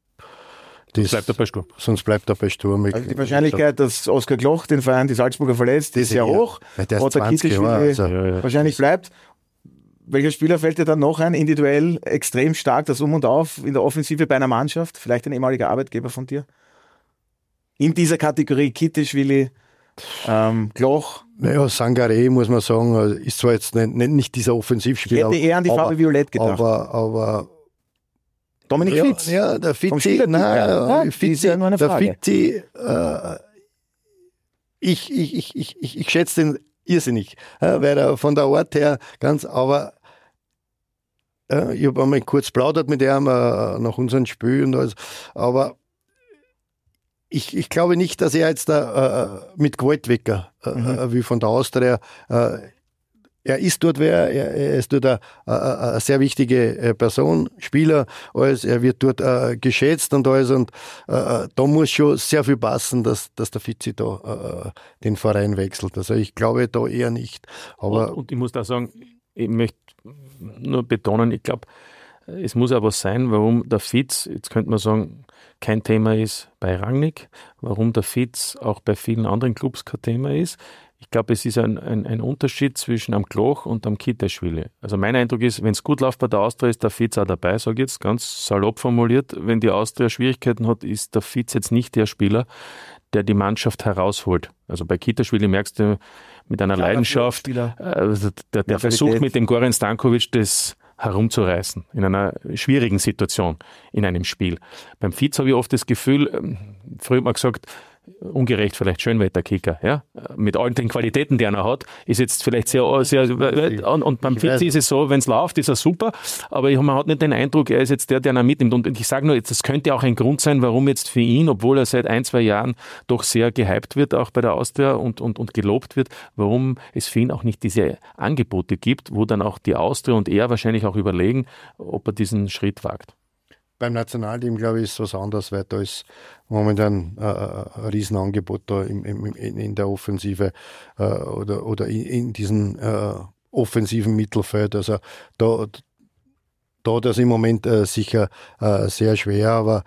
sonst bleibt er bei Sturm. Also die Wahrscheinlichkeit, dass Oskar Kloch den Verein, die Salzburger, verlässt, ist sehr hoch. Der ist 20 Jahre, wahrscheinlich bleibt. Welcher Spieler fällt dir dann noch ein, individuell extrem stark, das Um und Auf in der Offensive bei einer Mannschaft? Vielleicht ein ehemaliger Arbeitgeber von dir? In dieser Kategorie Kiteschwili, Kloch? Naja, Sangaré, muss man sagen, ist zwar jetzt nicht dieser Offensivspieler. Ich hätte eher an die Farbe Violett gedacht. Aber Dominik Fitz? Ja, der Fitz. Ist ja nur eine Frage. Der Fitz, ich schätze den irrsinnig, weil er von der Art her aber ich habe einmal kurz plaudert mit ihm nach unserem Spiel und alles, aber ich glaube nicht, dass er jetzt mit Gewalt weg wie von der Austria. Er ist dort er ist dort eine sehr wichtige Person, Spieler, alles, er wird dort geschätzt und alles und da muss schon sehr viel passen, dass der Fitzi da den Verein wechselt. Also ich glaube da eher nicht. Aber und ich muss da sagen, ich möchte nur betonen, ich glaube, es muss aber sein, warum der Fitz, jetzt könnte man sagen, kein Thema ist bei Rangnick, warum der Fitz auch bei vielen anderen Clubs kein Thema ist. Ich glaube, es ist ein Unterschied zwischen am Kloch und am Kiteschwili. Also mein Eindruck ist, wenn es gut läuft bei der Austria, ist der Fitz auch dabei, sage ich jetzt ganz salopp formuliert. Wenn die Austria Schwierigkeiten hat, ist der Fitz jetzt nicht der Spieler, der die Mannschaft herausholt. Also bei Kiteschwili merkst du mit einer Leidenschaft, der versucht mit dem Goran Stankovic das herumzureißen in einer schwierigen Situation in einem Spiel. Beim Fitz habe ich oft das Gefühl, früher hat man gesagt, ungerecht vielleicht Schönwetterkicker, ja, mit all den Qualitäten, die er noch hat, ist jetzt vielleicht sehr und beim Fitz ist es so, wenn es läuft, ist er super, aber man hat nicht den Eindruck, er ist jetzt der ihn mitnimmt und ich sage nur, das könnte auch ein Grund sein, warum jetzt für ihn, obwohl er seit 1-2 Jahren doch sehr gehypt wird, auch bei der Austria und gelobt wird, warum es für ihn auch nicht diese Angebote gibt, wo dann auch die Austria und er wahrscheinlich auch überlegen, ob er diesen Schritt wagt. Beim Nationalteam, glaube ich, ist es was anderes, weil da ist momentan ein Riesenangebot da in der Offensive oder in diesem offensiven Mittelfeld. Also da das im Moment sicher sehr schwer, aber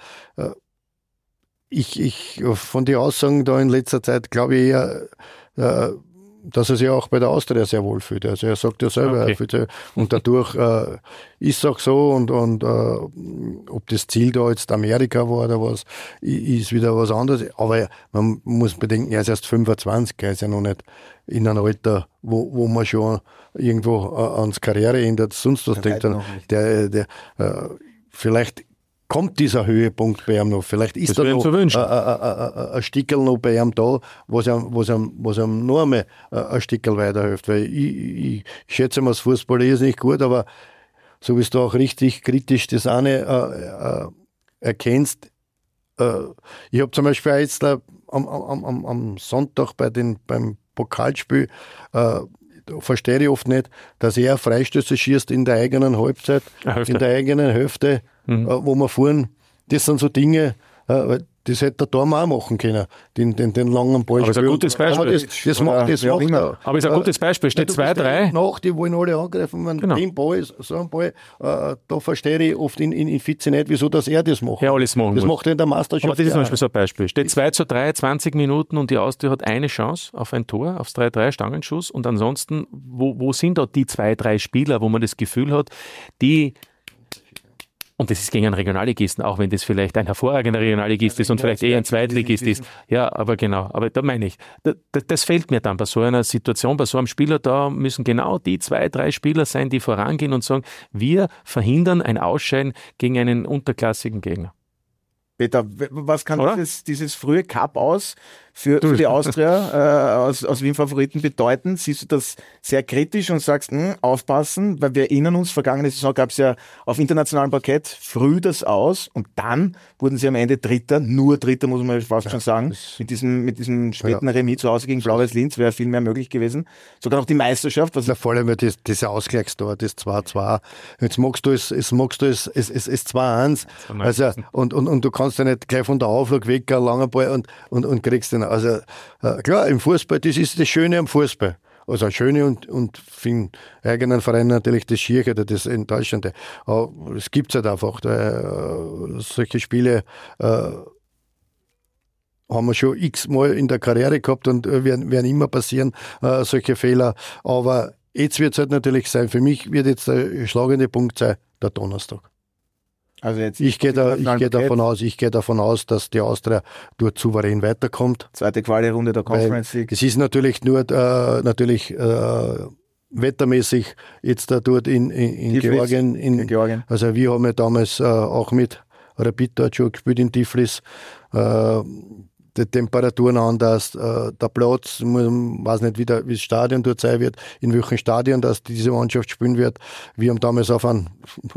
ich von den Aussagen da in letzter Zeit glaube ich eher, dass er sich auch bei der Austria sehr wohl fühlt. Also er sagt ja selber, okay. Er fühlt sich, und dadurch ist es auch so und ob das Ziel da jetzt Amerika war oder was, ist wieder was anderes. Aber man muss bedenken, er ist erst 25, er ist ja noch nicht in einem Alter, wo man schon irgendwo ans Karriereende sonst was denkt. Der vielleicht kommt dieser Höhepunkt bei ihm noch. Vielleicht ist da noch ein Stickel noch bei ihm da, was ihm noch einmal ein Stickel weiterhilft. Weil ich schätze mal, das Fußball ist nicht gut, aber so wie du auch richtig kritisch das eine erkennst. Ich habe zum Beispiel jetzt am Sonntag beim Pokalspiel verstehe ich oft nicht, dass er Freistöße schießt in der eigenen Halbzeit, in der eigenen Hälfte, wo wir fahren. Das sind so Dinge, das hätte der Tormann auch machen können, den langen Ball. Aber ist ein gutes Beispiel. Das macht er. Aber ist ein gutes Beispiel. Steht 2-3. Die wollen alle angreifen. Wenn den Ball ist, so ein Ball, da verstehe ich oft in Fitze nicht, wieso dass er das macht. Ja, alles machen das macht er in der Meisterschaft. Aber das ist zum Beispiel so ein Beispiel. Steht 2-3, 20 Minuten und die Austria hat eine Chance auf ein Tor, aufs 3-3 Stangenschuss und ansonsten, wo sind da die 2-3 Spieler, wo man das Gefühl hat, und das ist gegen einen Regionalligisten, auch wenn das vielleicht ein hervorragender Regionalligist ist und vielleicht eher ein Zweitligist ist. Ja, aber genau. Aber da meine ich, das fehlt mir dann bei so einer Situation, bei so einem Spieler, da müssen genau die 2-3 Spieler sein, die vorangehen und sagen, wir verhindern ein Ausscheiden gegen einen unterklassigen Gegner. Peter, was kann dieses frühe Cup aus für die Austria aus Wien-Favoriten bedeuten? Siehst du das sehr kritisch und sagst, aufpassen, weil wir erinnern uns, vergangene Saison gab es ja auf internationalem Parkett früh das aus und dann wurden sie am Ende Dritter, nur Dritter muss man fast schon sagen, mit diesem späten Remis zu Hause gegen Blau-Weiß Linz wäre viel mehr möglich gewesen. Sogar noch die Meisterschaft. Vor allem dieser Ausgleichstor, das 2-2. Jetzt magst du es 2-1. Also, und du kannst ja nicht gleich von der Auflage weg, ein langer Ball und kriegst den. Also klar, im Fußball, das ist das Schöne am Fußball. Also das Schöne und für den eigenen Verein natürlich das Schiere oder das Enttäuschende. Aber es gibt es halt einfach. Solche Spiele haben wir schon x-mal in der Karriere gehabt und werden immer passieren, solche Fehler. Aber jetzt wird es halt natürlich sein, für mich wird jetzt der schlagende Punkt sein, der Donnerstag. Also jetzt ich gehe davon aus, dass die Austria dort souverän weiterkommt. Zweite Quali-Runde der Conference League. Es ist natürlich nur wettermäßig jetzt da dort in Georgien. Also wir haben ja damals auch mit Rapid dort schon gespielt in Tiflis. Die Temperaturen anders, der Platz, ich weiß nicht, wie das Stadion dort sein wird, in welchem Stadion dass diese Mannschaft spielen wird. Wir haben damals auf einen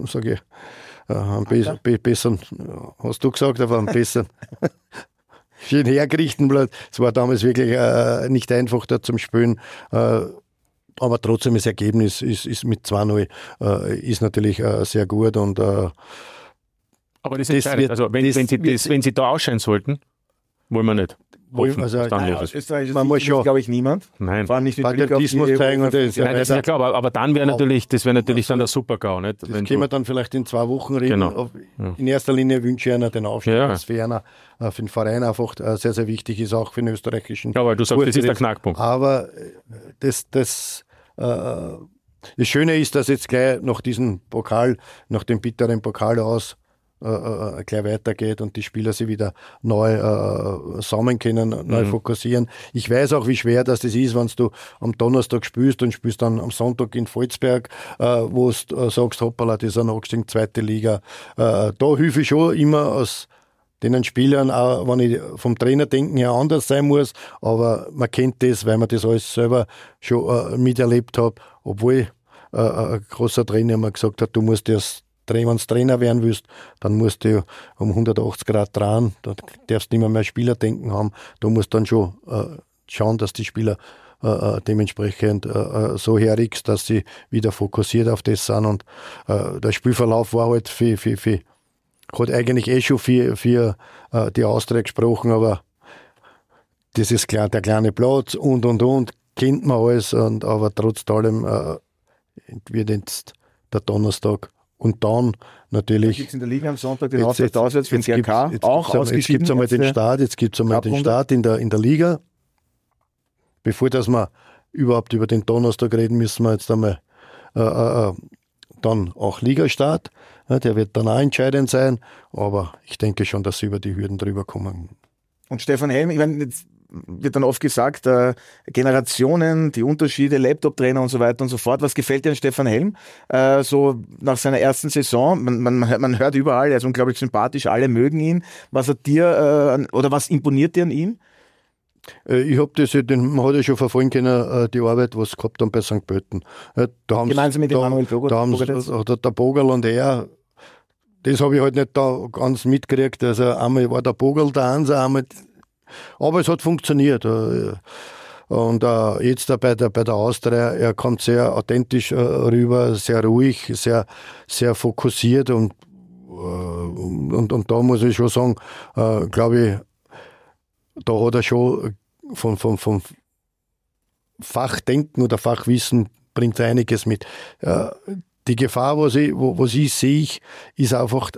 besseren, hast du gesagt, aber einen besseren, schön hergerichten Platz. Es war damals wirklich nicht einfach da zum Spielen. Aber trotzdem das Ergebnis ist mit 2-0 ist natürlich sehr gut. Und, aber das entscheidet. Also wenn sie da ausscheiden sollten, wollen wir nicht. hoffen. Also, Aus österreichischer man muss Sicht schon glaube ich niemand. Nein. Vor allem nicht mit Blick auf Patriotismus die zeigen und das. Nein, das ist ja klar, aber dann wäre natürlich, dann der Super-GAU. Nicht? Das können wir dann vielleicht in 2 Wochen reden. Genau. In erster Linie wünsche ich einer den Aufstieg, Ja. das für einer, für den Verein einfach sehr, sehr wichtig ist, auch für den österreichischen. Ja, weil du sagst, das ist der Knackpunkt. Aber das Schöne ist, dass jetzt gleich nach diesem Pokal, nach dem bitteren Pokal aus, gleich weitergeht und die Spieler sich wieder neu sammeln können, neu fokussieren. Ich weiß auch, wie schwer das ist, wenn du am Donnerstag spielst und spielst dann am Sonntag in Volzberg, wo du sagst, hoppala, das ist ein abgestiegen, 2. Liga. Da hilfe ich schon immer aus den Spielern, auch wenn ich vom Trainerdenken her anders sein muss, aber man kennt das, weil man das alles selber schon miterlebt hat, obwohl ein großer Trainer mir gesagt hat, du musst erst wenn du Trainer werden willst, dann musst du um 180 Grad drehen, da darfst du nicht mehr Spielerdenken haben, du musst dann schon schauen, dass die Spieler dementsprechend so herrückst, dass sie wieder fokussiert auf das sind und der Spielverlauf war halt hat eigentlich schon für die Austria gesprochen, aber das ist klar, der kleine Platz und, kennt man alles, aber trotz allem wird jetzt der Donnerstag und dann natürlich. Jetzt in der Liga am Sonntag den Auftakt auswärts für den GRK, auch ausgeschieden. Jetzt gibt es einmal den Start in der Liga. Bevor dass wir überhaupt über den Donnerstag reden, müssen wir jetzt einmal dann auch Ligastart. Ja, der wird dann auch entscheidend sein, aber ich denke schon, dass sie über die Hürden drüber kommen. Und Stefan Helm, ich meine, jetzt wird dann oft gesagt, Generationen, die Unterschiede, Laptop-Trainer und so weiter und so fort. Was gefällt dir an Stefan Helm? So nach seiner ersten Saison, man hört überall, er ist unglaublich sympathisch, alle mögen ihn. Was hat dir, oder was imponiert dir an ihm? Ich habe das, man hat ja schon verfolgen können, die Arbeit, was gehabt haben bei St. Pölten. Gemeinsam mit dem Manuel Bogerl. Der Bogerl und er, das habe ich halt nicht da ganz mitgekriegt. Also einmal war der Bogerl der Einser, einmal. Aber es hat funktioniert. Und jetzt bei der Austria, er kommt sehr authentisch rüber, sehr ruhig, sehr, sehr fokussiert und da muss ich schon sagen, glaube ich, da hat er schon vom Fachdenken oder Fachwissen bringt er einiges mit. Die Gefahr, was ich sehe, ist einfach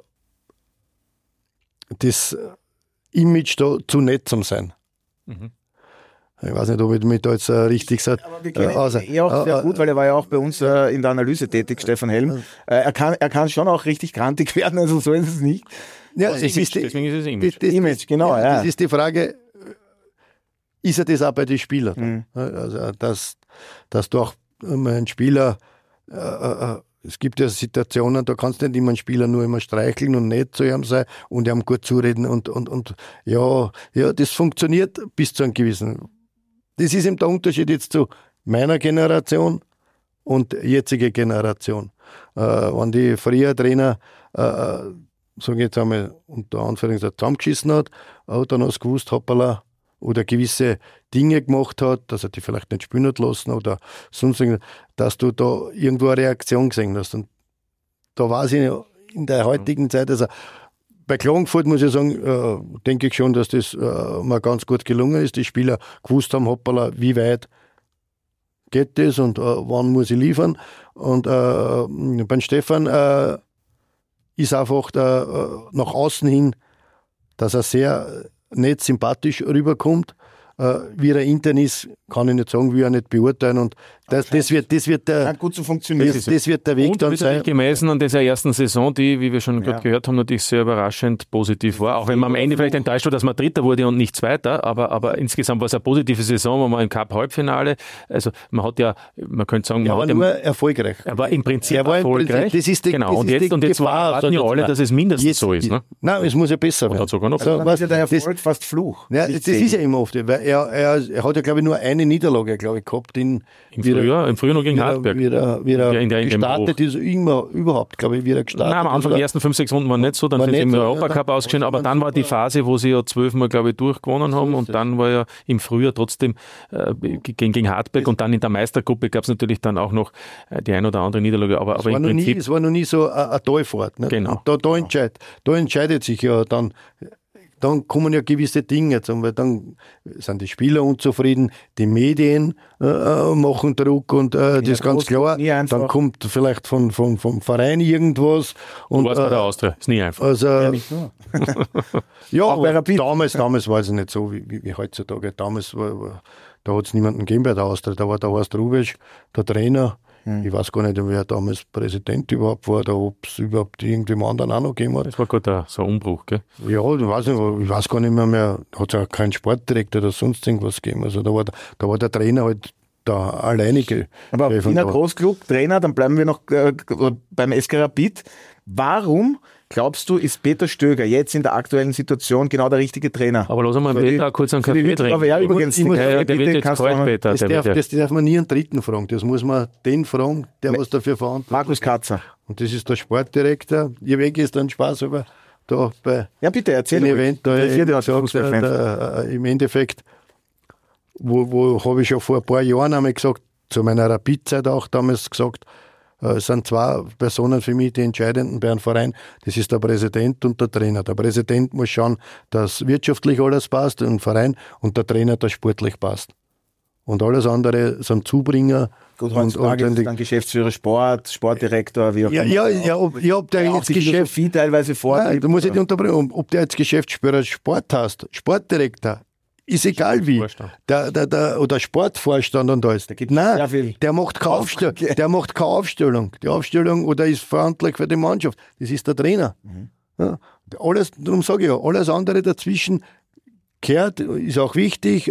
das Image da zu nett zu sein. Mhm. Ich weiß nicht, ob ich mich da jetzt richtig sage. Aber wir kennen ihn auch sehr gut, weil er war ja auch bei uns in der Analyse tätig, Stefan Helm. Er kann schon auch richtig grantig werden, also so ist es nicht. Ja, deswegen ist es Image. Das Image, genau. Ja. Das ist die Frage, ist er das auch bei den Spielern? Mhm. Also, dass du auch einen Spieler, es gibt ja Situationen, da kannst du nicht immer einen Spieler nur immer streicheln und nett zu ihm sein und ihm gut zureden und ja, das funktioniert bis zu einem gewissen. Das ist eben der Unterschied jetzt zu meiner Generation und jetzige Generation. Wenn die früher Trainer sage ich jetzt einmal, unter Anführungszeichen zusammengeschissen hat, dann hast du gewusst, hoppala, oder gewisse Dinge gemacht hat, dass er die vielleicht nicht spielen hat lassen oder sonst irgendwas, dass du da irgendwo eine Reaktion gesehen hast. Und da war ich in der heutigen Zeit, also bei Klagenfurt muss ich sagen, denke ich schon, dass das mir ganz gut gelungen ist. Die Spieler gewusst haben, hoppala, wie weit geht das und wann muss ich liefern. Und beim Stefan ist einfach nach außen hin, dass er sehr nett, sympathisch rüberkommt. Wie er intern ist, kann ich nicht sagen, wie er nicht beurteilen. Und das wird der, gut zu funktionieren. Das wird der Weg und dann sein. Gemessen an dieser ersten Saison, die, wie wir schon gerade gehört haben, natürlich sehr überraschend positiv war. Auch wenn man am Ende vielleicht enttäuscht war, dass man Dritter wurde und nicht Zweiter, aber insgesamt war es eine positive Saison, wo man im Cup-Halbfinale, also man hat ja, man könnte sagen, er war nur erfolgreich. Er war im Prinzip erfolgreich. Das ist die, genau. Das und jetzt warten ja alle, dass es mindestens so ist. Ne? Nein, es muss ja besser werden. Und hat sogar noch dann ist ja der Erfolg fast Fluch. Ja, das ist ja immer oft, weil er hat ja, glaube ich, nur eine Niederlage, gehabt im Frühjahr noch gegen Hartberg. Wie er gestartet ist, überhaupt, glaube ich, wie er gestartet ist. Nein, am Anfang die ersten 5-6 Runden waren nicht so, dann sind sie im Europacup ausgeschieden, aber dann war die Phase, wo sie ja 12-mal, glaube ich, durchgewonnen haben und dann war ja im Frühjahr trotzdem gegen Hartberg und dann in der Meistergruppe gab es natürlich dann auch noch die ein oder andere Niederlage, aber im Prinzip... Es war noch nie so eine Talfahrt. Ne? Genau. Da entscheidet sich ja dann dann kommen ja gewisse Dinge zum, weil dann sind die Spieler unzufrieden, die Medien machen Druck und das ist ganz klar. Dann kommt vielleicht vom Verein irgendwas. Und, du warst bei der Austria, ist nie einfach. Also, ja, nicht nur. ja, auch bei Rapid. damals war es nicht so wie heutzutage. Damals da hat es niemanden gegeben bei der Austria. Da war der Horst Rubisch, der Trainer. Ich weiß gar nicht, wer damals Präsident überhaupt war, oder ob es überhaupt irgendjemand anderen auch noch gegeben hat. Das war gerade so ein Umbruch, gell? Ja, ich weiß gar nicht mehr. Hat es auch keinen Sportdirektor oder sonst irgendwas gegeben. Also da war der Trainer halt der alleinige. Aber Wiener Großclub, Trainer, dann bleiben wir noch beim SK Rapid. Warum, glaubst du, ist Peter Stöger jetzt in der aktuellen Situation genau der richtige Trainer? Aber lass mal Peter kurz einen Kaffee trinken. Aber ja, übrigens, der wird jetzt kalt, Peter. Das darf man nie einen Dritten fragen. Das muss man den fragen, der was dafür verantwortlich ist. Markus Katzer. Und das ist der Sportdirektor. Ich habe gestern Spaß aber da bei ja, bitte, erzähl dem Event. Da im Endeffekt, wo habe ich schon vor ein paar Jahren einmal gesagt, zu meiner Rapid-Zeit auch damals gesagt, es sind zwei Personen für mich, die entscheidenden bei einem Verein. Das ist der Präsident und der Trainer. Der Präsident muss schauen, dass wirtschaftlich alles passt im Verein und der Trainer, dass sportlich passt. Und alles andere sind Zubringer. Gut, heutzutage ist dann Geschäftsführer Sport, Sportdirektor, wie auch immer. Ja, ob der jetzt Philosophie teilweise vortreibt. Du musst nicht unterbrechen. Ob der jetzt Geschäftsführer Sport hast, Sportdirektor, ist egal wie. Oder Sportvorstand und alles. Nein, der macht keine Aufstellung. Die Aufstellung oder ist verantwortlich für die Mannschaft. Das ist der Trainer. Ja, alles, darum sage ich ja, alles andere dazwischen gehört, ist auch wichtig,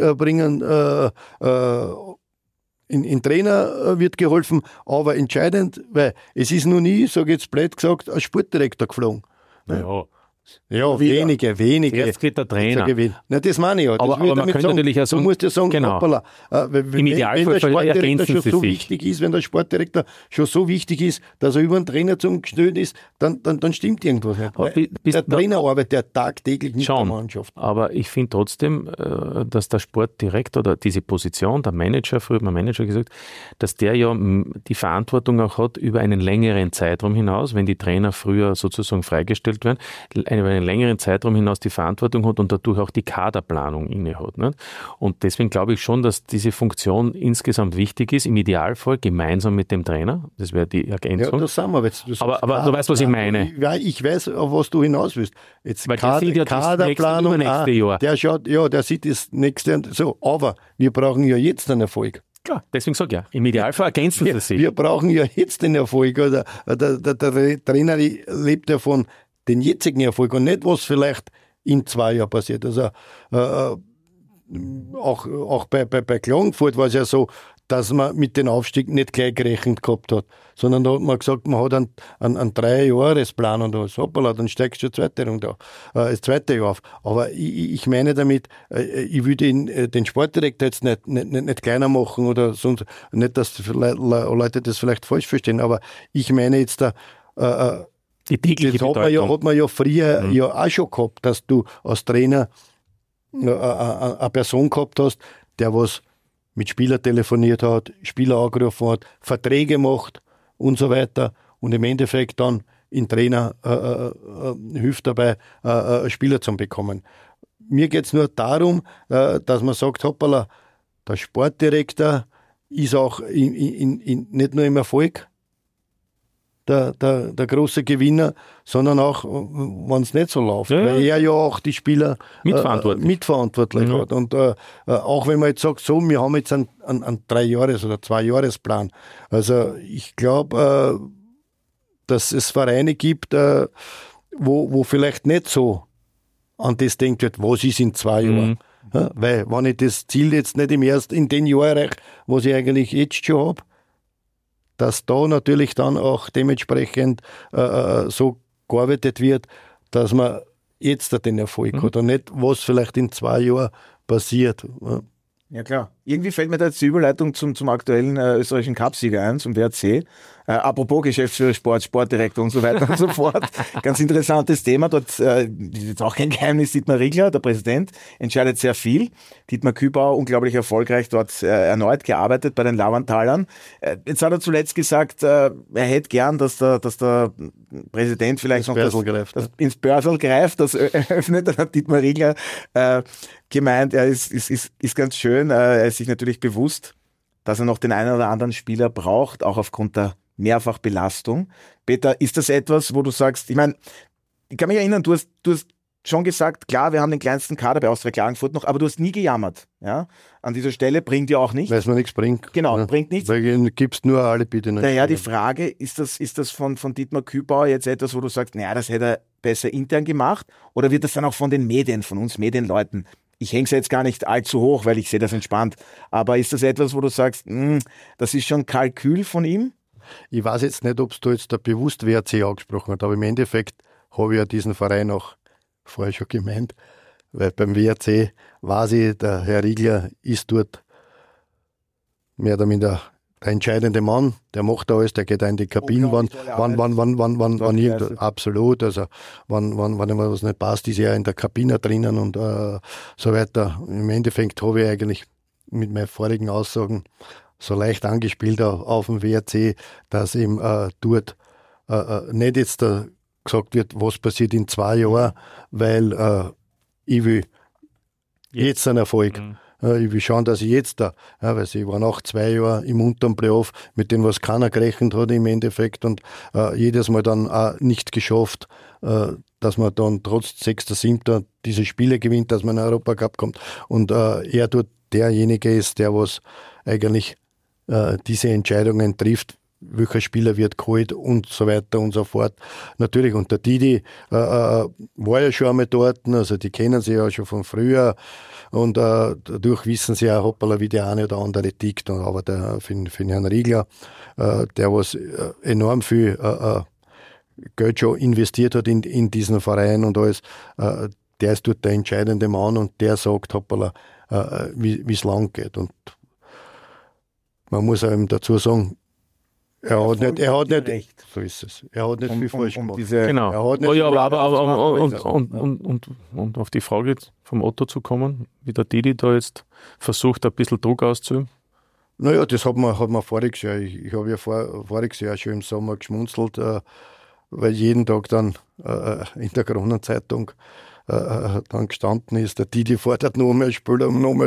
in Trainer wird geholfen, aber entscheidend, weil es ist noch nie, sage ich jetzt blöd gesagt, ein Sportdirektor geflogen. Ja, wenige. Jetzt geht der Trainer. Na, das meine ich ja. Aber man könnte natürlich auch sagen, du musst ja sagen, genau. Hoppala, im Idealfall ergänzen sie sich. Wenn der Sportdirektor schon so wichtig ist, dass er über einen Trainer zugestellt ist, dann stimmt irgendwas nicht. Der Trainer arbeitet ja tagtäglich mit der Mannschaft. Aber ich finde trotzdem, dass der Sportdirektor oder diese Position, der Manager, früher hat man Manager gesagt, dass der ja die Verantwortung auch hat über einen längeren Zeitraum hinaus, wenn die Trainer früher sozusagen freigestellt werden, über einen längeren Zeitraum hinaus die Verantwortung hat und dadurch auch die Kaderplanung inne hat. Nicht? Und deswegen glaube ich schon, dass diese Funktion insgesamt wichtig ist, im Idealfall gemeinsam mit dem Trainer. Das wäre die Ergänzung. Ja, das sagen wir jetzt. Aber du weißt, was ich meine. Ich weiß, auf was du hinaus willst. Jetzt weil der sieht ja Kaderplanung, nächste Jahr. Der sieht das nächste so. Aber wir brauchen ja jetzt einen Erfolg. Klar, deswegen sage ich ja, im Idealfall ergänzen sie sich. Wir brauchen ja jetzt den Erfolg. Oder der Trainer lebt ja von den jetzigen Erfolg und nicht, was vielleicht in 2 Jahren passiert. Also auch bei Klagenfurt war es ja so, dass man mit dem Aufstieg nicht gleich gerechnet gehabt hat, sondern da hat man gesagt, man hat einen 3-Jahresplan und so, hoppala, dann steigst du das zweite Jahr auf. Aber ich meine damit, ich will den Sportdirektor jetzt nicht kleiner machen oder sonst, nicht, dass Leute das vielleicht falsch verstehen, aber ich meine jetzt die tägliche Bedeutung. Hat man ja früher ja auch schon gehabt, dass du als Trainer eine Person gehabt hast, der was mit Spielern telefoniert hat, Spieler angerufen hat, Verträge macht und so weiter und im Endeffekt dann in Trainer hilft dabei, Spieler zu bekommen. Mir geht es nur darum, dass man sagt, hoppala, der Sportdirektor ist auch nicht nur im Erfolg der große Gewinner, sondern auch, wenn es nicht so läuft. Ja. Weil er ja auch die Spieler mitverantwortlich hat. Und auch wenn man jetzt sagt, so, wir haben jetzt einen 3-Jahres- oder 2-Jahresplan. Also ich glaube, dass es Vereine gibt, wo vielleicht nicht so an das denkt wird, was ist in 2 Jahren. Ja, weil wenn ich das Ziel jetzt nicht in den Jahr erreiche, was ich eigentlich jetzt schon habe, dass da natürlich dann auch dementsprechend so gearbeitet wird, dass man jetzt den Erfolg hat und nicht, was vielleicht in 2 Jahren passiert. Ja klar. Irgendwie fällt mir da jetzt die Überleitung zum aktuellen österreichischen Cupsieger ein, zum WRC. Apropos Geschäftsführer Sport, Sportdirektor und so weiter und so fort. Ganz interessantes Thema. Dort ist jetzt auch kein Geheimnis. Dietmar Riegler, der Präsident, entscheidet sehr viel. Dietmar Kübauer, unglaublich erfolgreich dort erneut gearbeitet bei den Lauerntalern. Jetzt hat er zuletzt gesagt, er hätte gern, dass der Präsident vielleicht noch ins Börsel greift, das öffnet. Dann hat Dietmar Riegler gemeint, er ist ganz schön, er ist sich natürlich bewusst, dass er noch den einen oder anderen Spieler braucht, auch aufgrund der Mehrfachbelastung. Peter, ist das etwas, wo du sagst, ich meine, ich kann mich erinnern, du hast schon gesagt, klar, wir haben den kleinsten Kader bei Austria Klagenfurt noch, aber du hast nie gejammert. Ja? An dieser Stelle bringt ja auch nichts. Weil es mir nichts bringt. Genau, ja. Bringt nichts. Weil du gibst nur alle bitte nicht. Daher die Frage, ist das von Dietmar Kübauer jetzt etwas, wo du sagst, naja, das hätte er besser intern gemacht? Oder wird das dann auch von den Medien, von uns Medienleuten, ich hänge es jetzt gar nicht allzu hoch, weil ich sehe das entspannt, aber ist das etwas, wo du sagst, das ist schon Kalkül von ihm? Ich weiß jetzt nicht, ob es da jetzt da bewusst WRC angesprochen hat, aber im Endeffekt habe ich ja diesen Verein auch vorher schon gemeint, weil beim WRC weiß ich, der Herr Riegler ist dort mehr oder minder der entscheidende Mann, der macht alles, der geht da in die Kabinen, absolut, also wann ihm was nicht passt, ist er in der Kabine drinnen und so weiter. Im Endeffekt habe ich eigentlich mit meinen vorigen Aussagen so leicht angespielt auf dem WRC, dass ihm dort nicht jetzt gesagt wird, was passiert in 2 Jahren, weil ich will jetzt einen Erfolg. Ich will schauen, dass ich jetzt weil sie waren auch 2 Jahre im unteren Playoff, mit dem was keiner gerechnet hat im Endeffekt und jedes Mal dann auch nicht geschafft, dass man dann trotz 6., 7. diese Spiele gewinnt, dass man in den Europacup kommt und er dort derjenige ist, der was eigentlich diese Entscheidungen trifft, welcher Spieler wird geholt und so weiter und so fort. Natürlich, und der Didi war ja schon einmal dort, also die kennen sie ja schon von früher und dadurch wissen sie ja, hoppala, wie der eine oder andere tickt. Aber für den Herrn Riegler, der was enorm viel Geld schon investiert hat in diesen Verein und alles, der ist dort der entscheidende Mann und der sagt, hoppala, wie es lang geht. Und man muss einem dazu sagen, er hat nicht, so ist es. Er hat nicht viel falsch gemacht. Genau. Und auf die Frage vom Otto zu kommen, wie der Didi da jetzt versucht, ein bisschen Druck auszuüben? Naja, das hat man voriges Jahr. Ich habe ja voriges Jahr schon im Sommer geschmunzelt, weil jeden Tag dann in der Kronenzeitung dann gestanden ist, der Didi fordert noch mehr Spieler.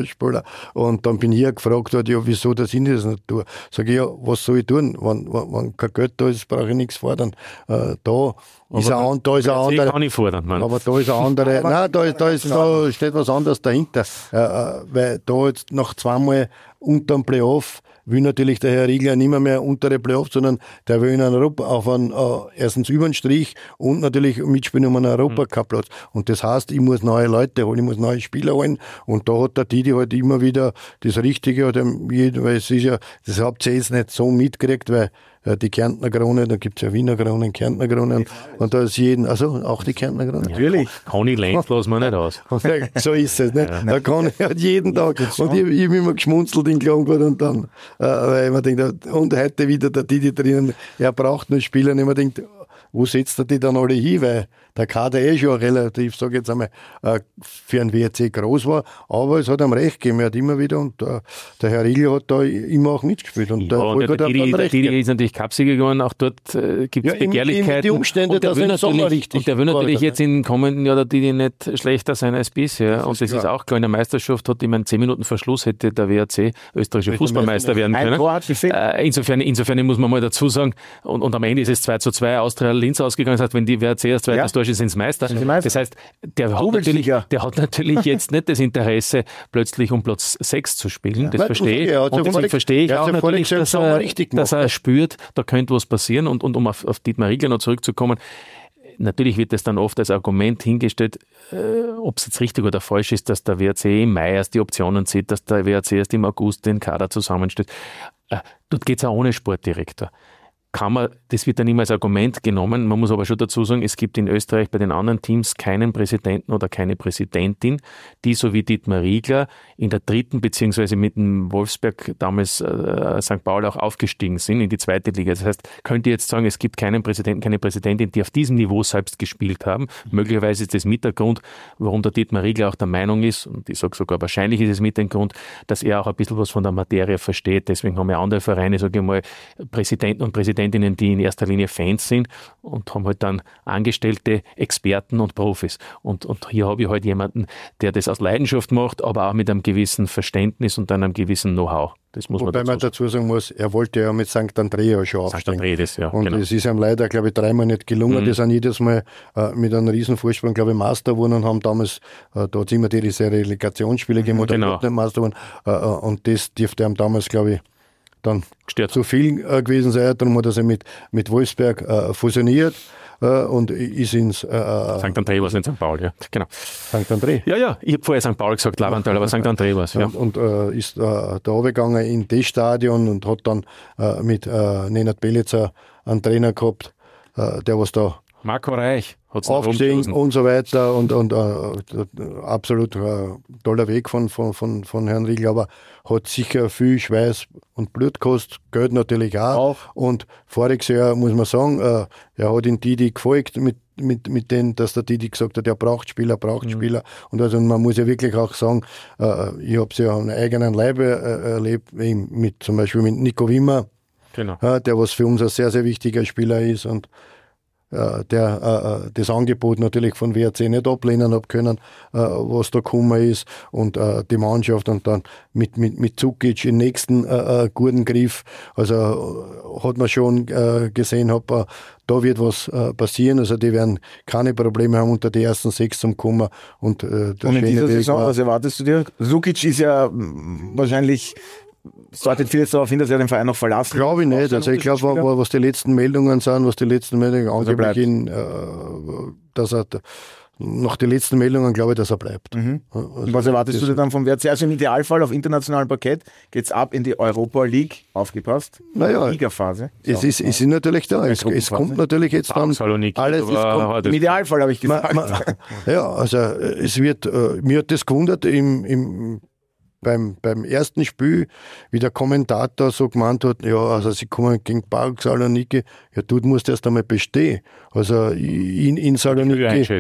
Und dann bin ich gefragt, ja, wieso, dass ich das nicht tue. Sag ich, ja, was soll ich tun? Wenn kein Geld da ist, brauche ich nichts fordern. Da ist ein anderer. Kann ich fordern, Mann. Aber da ist ein anderer. Nein, da steht was anderes dahinter. Weil da jetzt nach 2-mal unterm Playoff will natürlich der Herr Riegler nicht mehr untere Playoff, sondern der will in Europa auf einen, erstens über den Strich und natürlich mitspielen um einen Europacup-Platz. Und das heißt, ich muss neue Leute holen, ich muss neue Spieler holen und da hat der Didi halt immer wieder das Richtige, weil es ist ja, das habt ihr jetzt nicht so mitgekriegt, weil die Kärntner Krone, da gibt es ja Wiener Kronen, Kärntner Kronen und da ist jeden, also auch die Kärntner Krone. Natürlich. Conny Lenz lassen wir nicht aus. So ist es, ne? Da kann ich halt jeden Tag. Und ich habe immer geschmunzelt in Klagenfurt und dann, weil ich mir denke, und heute wieder der Didi drinnen, er braucht nur Spieler und ich mir denke, wo setzt er die dann alle hin? Weil der Kader schon relativ, sage ich jetzt einmal, für einen WRC groß war, aber es hat ihm recht gegeben, er hat immer wieder und der Herr Riegler hat da immer auch mitgespielt. Und der Didi ist natürlich Cupsieger geworden, auch dort gibt es Begehrlichkeiten. Die Umstände, da sind Sommer richtig. Und der will natürlich jetzt im kommenden Jahr der Didi nicht schlechter sein als bisher. Und das ist auch klar, in der Meisterschaft hat, ich meine, 10 Minuten Verschluss hätte der WRC österreichischer Fußballmeister werden können. Insofern muss man mal dazu sagen, und am Ende ist es 2:2 Austria Linz ausgegangen, das heißt, wenn die WRC als zweites Tor ist, sind sie Meister. Das heißt, der hat natürlich jetzt nicht das Interesse, plötzlich um Platz 6 zu spielen. Das verstehe ich. Und deswegen verstehe ich auch natürlich, dass er spürt, da könnte was passieren. Und um auf Dietmar Riegler noch zurückzukommen, natürlich wird das dann oft als Argument hingestellt, ob es jetzt richtig oder falsch ist, dass der WRC im Mai erst die Optionen sieht, dass der WRC erst im August den Kader zusammenstellt. Dort geht es auch ohne Sportdirektor. das wird dann immer als Argument genommen. Man muss aber schon dazu sagen, es gibt in Österreich bei den anderen Teams keinen Präsidenten oder keine Präsidentin, die so wie Dietmar Riegler in der dritten beziehungsweise mit dem Wolfsberg damals St. Paul auch aufgestiegen sind in die zweite Liga. Das heißt, könnt ihr jetzt sagen, es gibt keinen Präsidenten, keine Präsidentin, die auf diesem Niveau selbst gespielt haben. Möglicherweise ist das mit der Grund, warum der Dietmar Riegler auch der Meinung ist, und ich sage sogar wahrscheinlich ist es mit dem Grund, dass er auch ein bisschen was von der Materie versteht. Deswegen haben ja andere Vereine, sage ich mal, Präsidenten und Präsidentinnen, die in erster Linie Fans sind und haben halt dann Angestellte, Experten und Profis. Und hier habe ich halt jemanden, der das aus Leidenschaft macht, aber auch mit einem gewissen Verständnis und dann einem gewissen Know-how. Das muss Wobei man dazu sagen muss, er wollte ja mit St. Andrea schon aufsteigen. St. Andrea, ja. Und es ist ihm leider, glaube ich, 3-mal nicht gelungen. Die sind jedes Mal mit einem riesen Vorsprung, glaube ich, Meister geworden und haben damals, da hat es immer diese Relegationsspiele gegeben, oder nicht Meister geworden. Und das dürfte ihm damals, glaube ich, dann zu viel gewesen sein. Darum hat er sich mit Wolfsberg fusioniert. Und ist ins St. André war es in St. Paul, ja. Genau. St. André? Ja, ich habe vorher St. Paul gesagt, Lavantal, aber St. André war es, ja. Und ist da runtergegangen in das Stadion und hat dann mit Nenad Belica einen Trainer gehabt, der was da Marco Reich hat aufgestiegen und so weiter und absolut toller Weg von Herrn Riegel, aber hat sicher viel Schweiß und Blut gekostet, Geld natürlich auch. Und voriges Jahr muss man sagen, er hat in Didi gefolgt mit denen, dass der Didi gesagt hat, er braucht Spieler. Und also man muss ja wirklich auch sagen, ich habe es ja an eigenen Leibe erlebt, zum Beispiel mit Nico Wimmer, genau. Der was für uns ein sehr, sehr wichtiger Spieler ist und der das Angebot natürlich von WRC nicht ablehnen hat können, was da gekommen ist und die Mannschaft und dann mit Zukic den nächsten guten Griff, also hat man schon gesehen, da wird was passieren, also die werden keine Probleme haben, unter die ersten 6 zum kommen. Und in dieser Saison, was erwartest du dir? Sukic ist ja wahrscheinlich, es deutet vieles darauf hin, dass er den Verein noch verlassen. Glaube ich nicht. Also ich glaube, was die letzten Meldungen sind, angeblich dass er nach den letzten Meldungen glaube ich, dass er bleibt. Mhm. Also was erwartest du dir dann vom WRC? Also im Idealfall auf internationalem Parkett geht's ab in die Europa League, aufgepasst, Ligaphase. Es ist natürlich da. Es kommt natürlich jetzt dann alles. Im Idealfall habe ich gesagt. Ja, also es wird, mir hat das gewundert beim ersten Spiel, wie der Kommentator so gemeint hat, ja, also sie kommen gegen PAOK Saloniki, ja, dort musst du erst einmal bestehen. Also in Saloniki,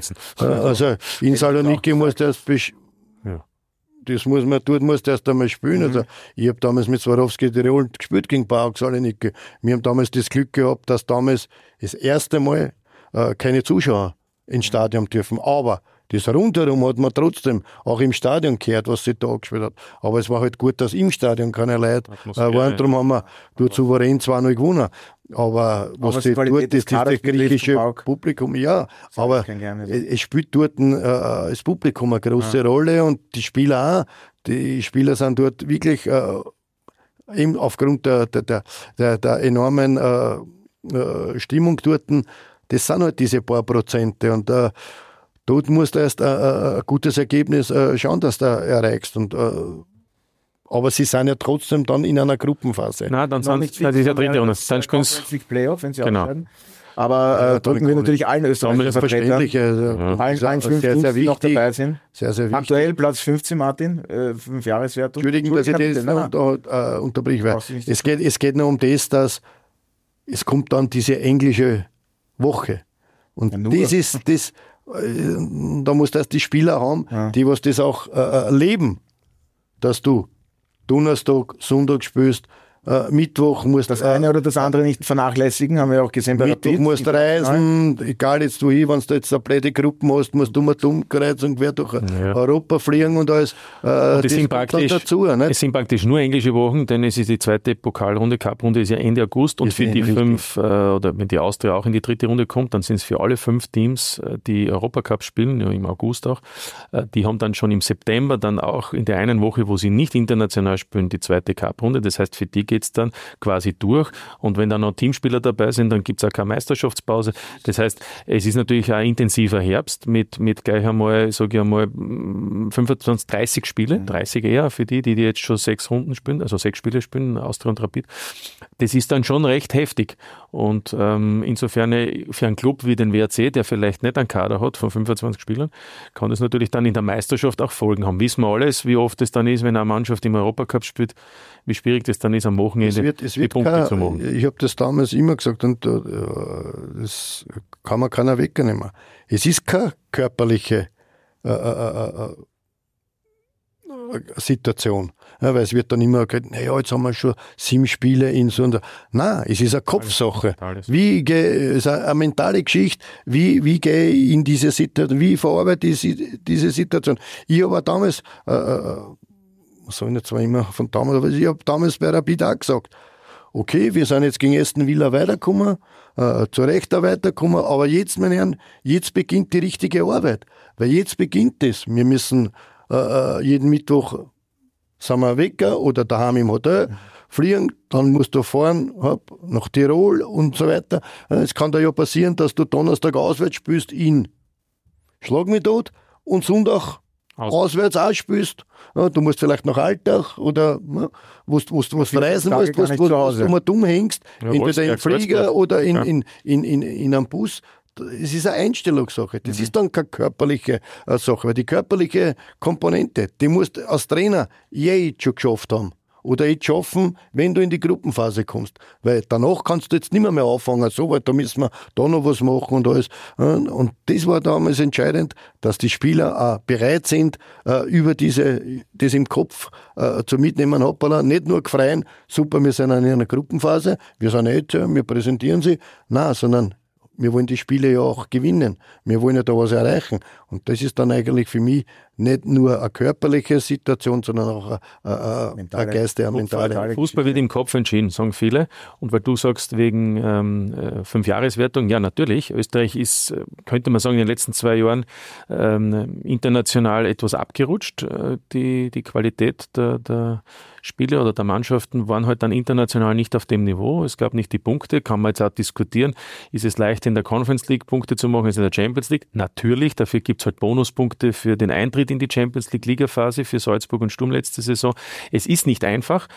musst du erst bestehen. Ja. Dort musst du erst einmal spielen. Also ich habe damals mit Swarovski Tirol gespielt gegen PAOK Saloniki. Wir haben damals das Glück gehabt, dass damals das erste Mal keine Zuschauer ins Stadion dürfen. Aber das rundherum hat man trotzdem auch im Stadion gehört, was sie da gespielt hat. Aber es war halt gut, dass im Stadion keine Leute waren. Darum haben wir dort souverän 2-0 gewonnen. Aber was sie dort ist, das griechische Publikum, ja. Aber es spielt dort das Publikum eine große Rolle und die Spieler auch. Die Spieler sind dort wirklich eben aufgrund der enormen Stimmung dort. Das sind halt diese paar Prozente und dort musst du erst ein gutes Ergebnis schauen, dass du erreichst. Und, aber sie sind ja trotzdem dann in einer Gruppenphase. Nein, dann sind sie ja dritte Runde. Playoff, wenn sie aufsteigen. Aber drücken wir natürlich allen österreichischen Vertretern, allen 5 Teams, die noch dabei sind. Sehr, sehr wichtig. Aktuell Platz 15, Martin, 5 Jahreswertung. Entschuldigung, dass ich das unterbreche. Es geht nur um das, dass es kommt dann diese englische Woche. Und das ist das. Da musst du erst die Spieler haben, die was das auch erleben, dass du Donnerstag, Sonntag spielst, Mittwoch musst das eine oder das andere nicht vernachlässigen, haben wir auch gesehen bei Mittwoch musst reisen, egal jetzt du hin, wenn du jetzt eine blöde Gruppe hast, musst du mal Umkreuzung quer durch Europa fliegen und alles. Das sind praktisch, dazu, es sind praktisch nur englische Wochen, denn es ist die zweite Pokalrunde, Cup-Runde ist ja Ende August und für die 5, oder wenn die Austria auch in die dritte Runde kommt, dann sind es für alle 5 Teams, die Europacup spielen, ja im August auch, die haben dann schon im September dann auch in der einen Woche, wo sie nicht international spielen, die zweite Cup-Runde, das heißt für die geht es dann quasi durch und wenn dann noch Teamspieler dabei sind, dann gibt es auch keine Meisterschaftspause. Das heißt, es ist natürlich auch ein intensiver Herbst mit gleich einmal, sage ich einmal, 25, 30 Spiele, 30 eher für die jetzt schon 6 Runden spielen, also 6 Spiele spielen, Austria und Rapid. Das ist dann schon recht heftig Und insofern für einen Club wie den WRC, der vielleicht nicht einen Kader hat von 25 Spielern, kann das natürlich dann in der Meisterschaft auch Folgen haben. Wissen wir alles, wie oft es dann ist, wenn eine Mannschaft im Europacup spielt, wie schwierig das dann ist, am Wochenende die Punkte zu machen. Ich habe das damals immer gesagt und das kann man keiner wegnehmen. Es ist keine körperliche Situation. Ja, weil es wird dann immer gesagt, naja, jetzt haben wir schon 7 Spiele in so einer. Nein, es ist eine Kopfsache. Es ist eine mentale Geschichte. Wie gehe ich in diese Situation, wie verarbeite ich diese Situation? Ich habe damals, soll ich zwar immer von damals, aber ich habe damals bei Rapid auch gesagt, okay, wir sind jetzt gegen Aston Villa weitergekommen, zu Recht auch weitergekommen, aber jetzt, meine Herren, jetzt beginnt die richtige Arbeit. Weil jetzt beginnt es. Wir müssen jeden Mittwoch sind wir weg oder daheim im Hotel fliegen, dann musst du fahren nach Tirol und so weiter. Es kann da ja passieren, dass du Donnerstag auswärts spielst in Schlag mich tot und Sonntag auswärts auch spielst. Du musst vielleicht nach Alltag oder wo du verreisen musst, wo du mal dumm hängst, entweder im Flieger oder in einem Bus. Es ist eine Einstellungssache. Das ist dann keine körperliche Sache. Weil die körperliche Komponente, die musst du als Trainer jetzt schon geschafft haben. Oder jetzt schaffen, wenn du in die Gruppenphase kommst. Weil danach kannst du jetzt nicht mehr anfangen, so, weil da müssen wir da noch was machen und alles. Und das war damals entscheidend, dass die Spieler auch bereit sind, über das im Kopf zu mitnehmen. Hoppala, nicht nur gefreien, super, wir sind in einer Gruppenphase, wir sind jetzt, wir präsentieren sie. Nein, sondern wir wollen die Spiele ja auch gewinnen. Wir wollen ja da was erreichen. Und das ist dann eigentlich für mich nicht nur eine körperliche Situation, sondern auch eine geistige, eine mentale. Fußball wird im Kopf entschieden, sagen viele. Und weil du sagst, wegen 5-Jahreswertung, ja natürlich, Österreich ist, könnte man sagen, in den letzten 2 Jahren international etwas abgerutscht. Die Qualität der Spiele oder der Mannschaften waren halt dann international nicht auf dem Niveau. Es gab nicht die Punkte, kann man jetzt auch diskutieren. Ist es leicht in der Conference League Punkte zu machen als in der Champions League? Natürlich, dafür gibt es halt Bonuspunkte für den Eintritt in die Champions League Ligaphase für Salzburg und Sturm letzte Saison. Es ist nicht einfach,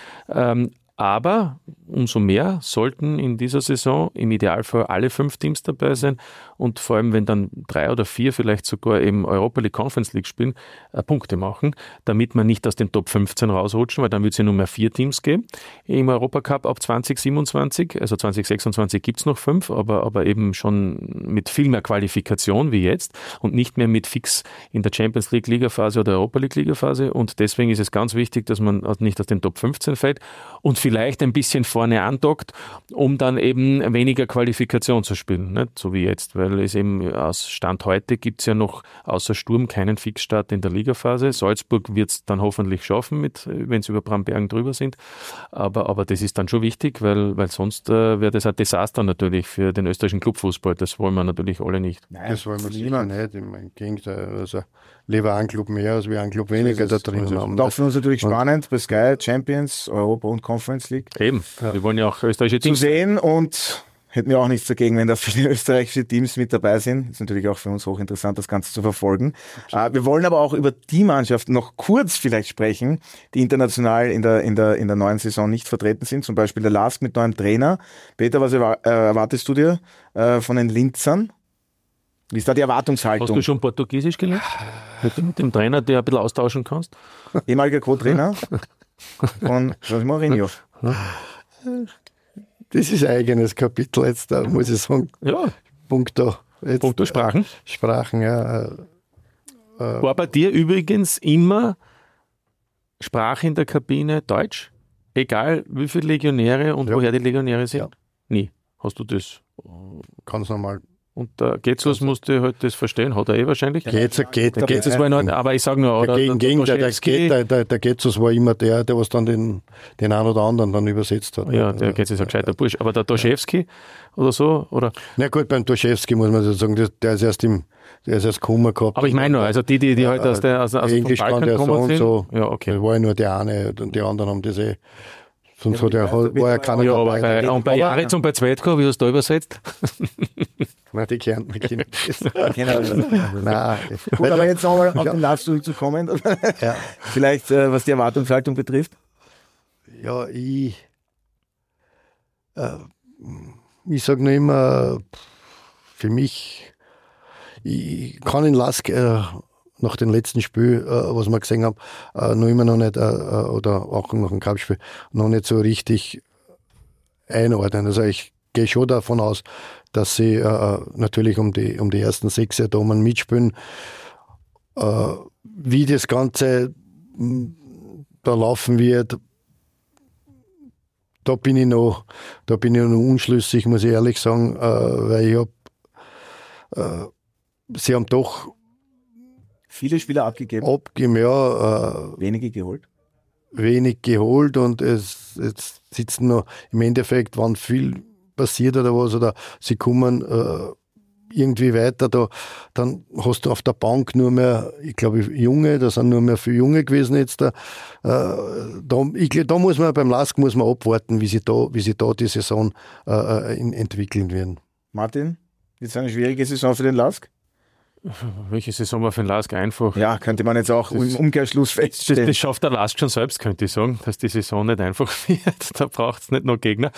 aber umso mehr sollten in dieser Saison im Idealfall alle 5 Teams dabei sein und vor allem, wenn dann 3 oder 4 vielleicht sogar im Europa League Conference League spielen, Punkte machen, damit man nicht aus den Top 15 rausrutschen, weil dann wird es ja nur mehr 4 Teams geben im Europacup ab 2027, also 2026 gibt es noch 5, aber eben schon mit viel mehr Qualifikation wie jetzt und nicht mehr mit fix in der Champions League Ligaphase oder Europa League Ligaphase und deswegen ist es ganz wichtig, dass man nicht aus den Top 15 fällt und vielleicht ein bisschen vorne andockt, um dann eben weniger Qualifikation zu spielen, nicht? So wie jetzt, weil es eben aus Stand heute gibt es ja noch außer Sturm keinen Fixstart in der Ligaphase. Salzburg wird es dann hoffentlich schaffen, wenn sie über Brambergen drüber sind, aber das ist dann schon wichtig, weil sonst wäre das ein Desaster natürlich für den österreichischen Clubfußball, das wollen wir natürlich alle nicht. Nein, das wollen wir sicher nicht, im Gegenteil, also lieber ein Club mehr als wie ein Club weniger da drin haben. Und auch für uns natürlich spannend, bei Sky, Champions, Europa und Conference League. Eben, wir wollen ja auch österreichische Teams zu sehen und hätten wir auch nichts dagegen, wenn da viele österreichische Teams mit dabei sind. Ist natürlich auch für uns hochinteressant, das Ganze zu verfolgen. Wir wollen aber auch über die Mannschaften noch kurz vielleicht sprechen, die international in der neuen Saison nicht vertreten sind. Zum Beispiel der LASK mit neuem Trainer. Peter, was erwartest du dir von den Linzern? Wie ist da die Erwartungshaltung? Hast du schon Portugiesisch gelernt? Mit dem Trainer, der ein bisschen austauschen kannst? Ehemaliger Co-Trainer von José Mourinho. Das ist ein eigenes Kapitel jetzt, da muss ich sagen. Ja. Punkto Sprachen. Sprachen, ja. War bei dir übrigens immer Sprache in der Kabine Deutsch? Egal wie viele Legionäre und woher die Legionäre sind? Ja. Nie. Hast du das? Ganz normal. Und der Getzos musste halt das verstehen, hat er wahrscheinlich. Getzos war noch, aber ich sage noch, oder? Der Getzos war immer der was dann den einen oder anderen dann übersetzt hat. Ja, der Getzos ist ein gescheiter Bursch. Aber der Doschewski oder so, oder? Na gut, beim Doschewski muss man so sagen, der ist erst gekommen gehabt. Aber ich meine nur, also die halt aus Englisch vom Balkan kann der so. Ja, okay. Da war ja nur der eine und die anderen haben das sonst war ja keiner dabei. Und bei Jaritz und bei Zweitko, wie hast du da übersetzt? Nein, die Kärntner kennen das. Nein. Gut, aber jetzt nochmal auf den Lars zurückzukommen. Ja. Vielleicht, was die Erwartungshaltung betrifft? Ja, ich sage noch immer, für mich, ich kann in Lask nach dem letzten Spiel, was wir gesehen haben, noch nicht, oder auch nach dem Cup-Spiel, noch nicht so richtig einordnen. Also ich gehe schon davon aus, dass sie natürlich um die ersten 6 Damen mitspielen. Wie das Ganze da laufen wird, da bin ich noch unschlüssig, muss ich ehrlich sagen, weil sie haben doch viele Spieler abgegeben. Wenig geholt und es sitzen noch im Endeffekt, wann viel passiert oder was, oder sie kommen irgendwie weiter, dann hast du auf der Bank nur mehr, ich glaube, Junge, da sind nur mehr viele Junge gewesen jetzt. Da muss man beim Lask abwarten, wie sie da die Saison entwickeln werden. Martin, jetzt eine schwierige Saison für den Lask? Welche Saison war für den Lask einfach? Ja, könnte man jetzt auch im Umkehrschluss feststellen. Das schafft der Lask schon selbst, könnte ich sagen, dass die Saison nicht einfach wird. Da braucht es nicht noch Gegner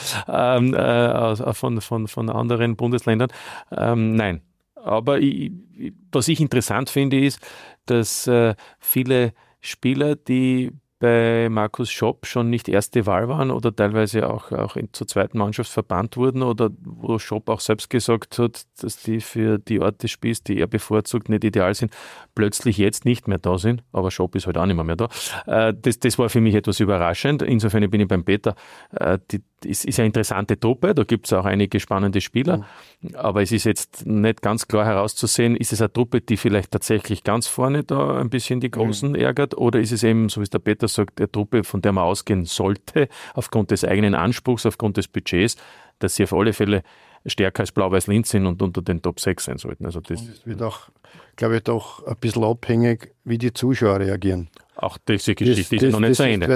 von anderen Bundesländern. Nein, aber was ich interessant finde, ist, dass viele Spieler, die bei Markus Schopp schon nicht erste Wahl waren oder teilweise auch zur zweiten Mannschaft verbannt wurden oder wo Schopp auch selbst gesagt hat, dass die für die Art des Spiels, die er bevorzugt, nicht ideal sind, plötzlich jetzt nicht mehr da sind. Aber Schopp ist halt auch nicht mehr da. Das war für mich etwas überraschend. Insofern bin ich beim Peter. Es ist eine interessante Truppe, da gibt es auch einige spannende Spieler, aber es ist jetzt nicht ganz klar herauszusehen, ist es eine Truppe, die vielleicht tatsächlich ganz vorne da ein bisschen die Großen ärgert, oder ist es eben, so wie es der Peter sagt, eine Truppe, von der man ausgehen sollte, aufgrund des eigenen Anspruchs, aufgrund des Budgets, dass sie auf alle Fälle stärker als Blau-Weiß Linz sind und unter den Top 6 sein sollten. Also das wird auch, glaube ich, doch ein bisschen abhängig, wie die Zuschauer reagieren. Auch diese Geschichte ist noch nicht zu Ende.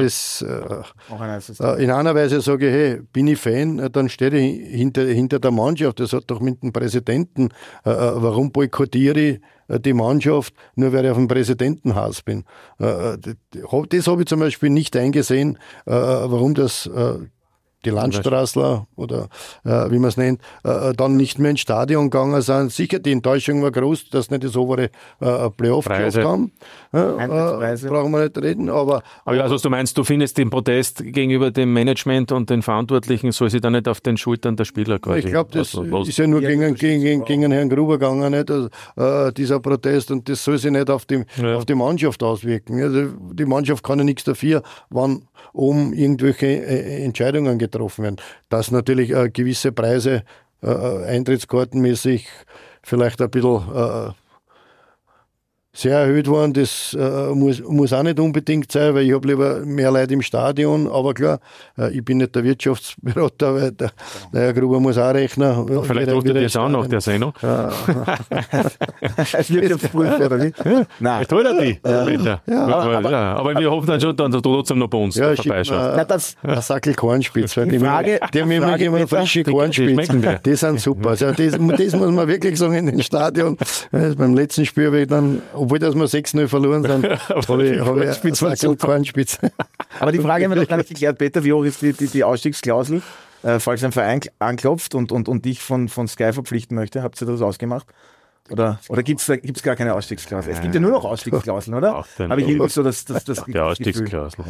In einer Weise sage ich, hey, bin ich Fan, dann stehe ich hinter der Mannschaft. Das hat doch mit dem Präsidenten. Warum boykottiere ich die Mannschaft, nur weil ich auf dem Präsidentenhaus bin? Das habe ich zum Beispiel nicht eingesehen, warum das die Landstraßler oder wie man es nennt, dann nicht mehr ins Stadion gegangen sind. Sicher, die Enttäuschung war groß, dass nicht das obere Playoff kam. Brauchen wir nicht reden. Aber ich weiß, was du meinst. Du findest den Protest gegenüber dem Management und den Verantwortlichen soll sich da nicht auf den Schultern der Spieler quasi. Ich glaube, das ist ja nur gegen Herrn Gruber gegangen, nicht? Dieser Protest, und das soll sich nicht auf die Mannschaft auswirken. Also die Mannschaft kann ja nichts dafür, wann irgendwelche Entscheidungen getroffen werden. Dass natürlich gewisse Preise eintrittskartenmäßig vielleicht ein bisschen sehr erhöht waren, das muss auch nicht unbedingt sein, weil ich habe lieber mehr Leute im Stadion, aber klar, ich bin nicht der Wirtschaftsberater, weil der Herr Gruber muss auch rechnen. Vielleicht ruft er das auch nach der Sendung. Als Wirtschaftsprüfer, oder wie? Nein. Vielleicht holt er die. Aber wir hoffen dann schon, dass er trotzdem noch bei uns vorbeischaut. Ein Sackel Kornspitz, weil die haben immer frische Kornspitz. Die sind super. Also das muss man wirklich sagen in den Stadion. Beim letzten Spiel habe ich dann, obwohl dass wir 6-0 verloren sind, habe ich ein Sackel Kornspitz. Aber die Frage haben wir doch gar nicht geklärt, Peter, wie hoch ist die Ausstiegsklausel, falls ein Verein anklopft und dich von Sky verpflichten möchte? Habt ihr das ausgemacht? Oder gibt's gar keine Ausstiegsklausel? Es gibt ja nur noch Ausstiegsklauseln, oder? Habe ich irgendwie so das die Ausstiegsklausel.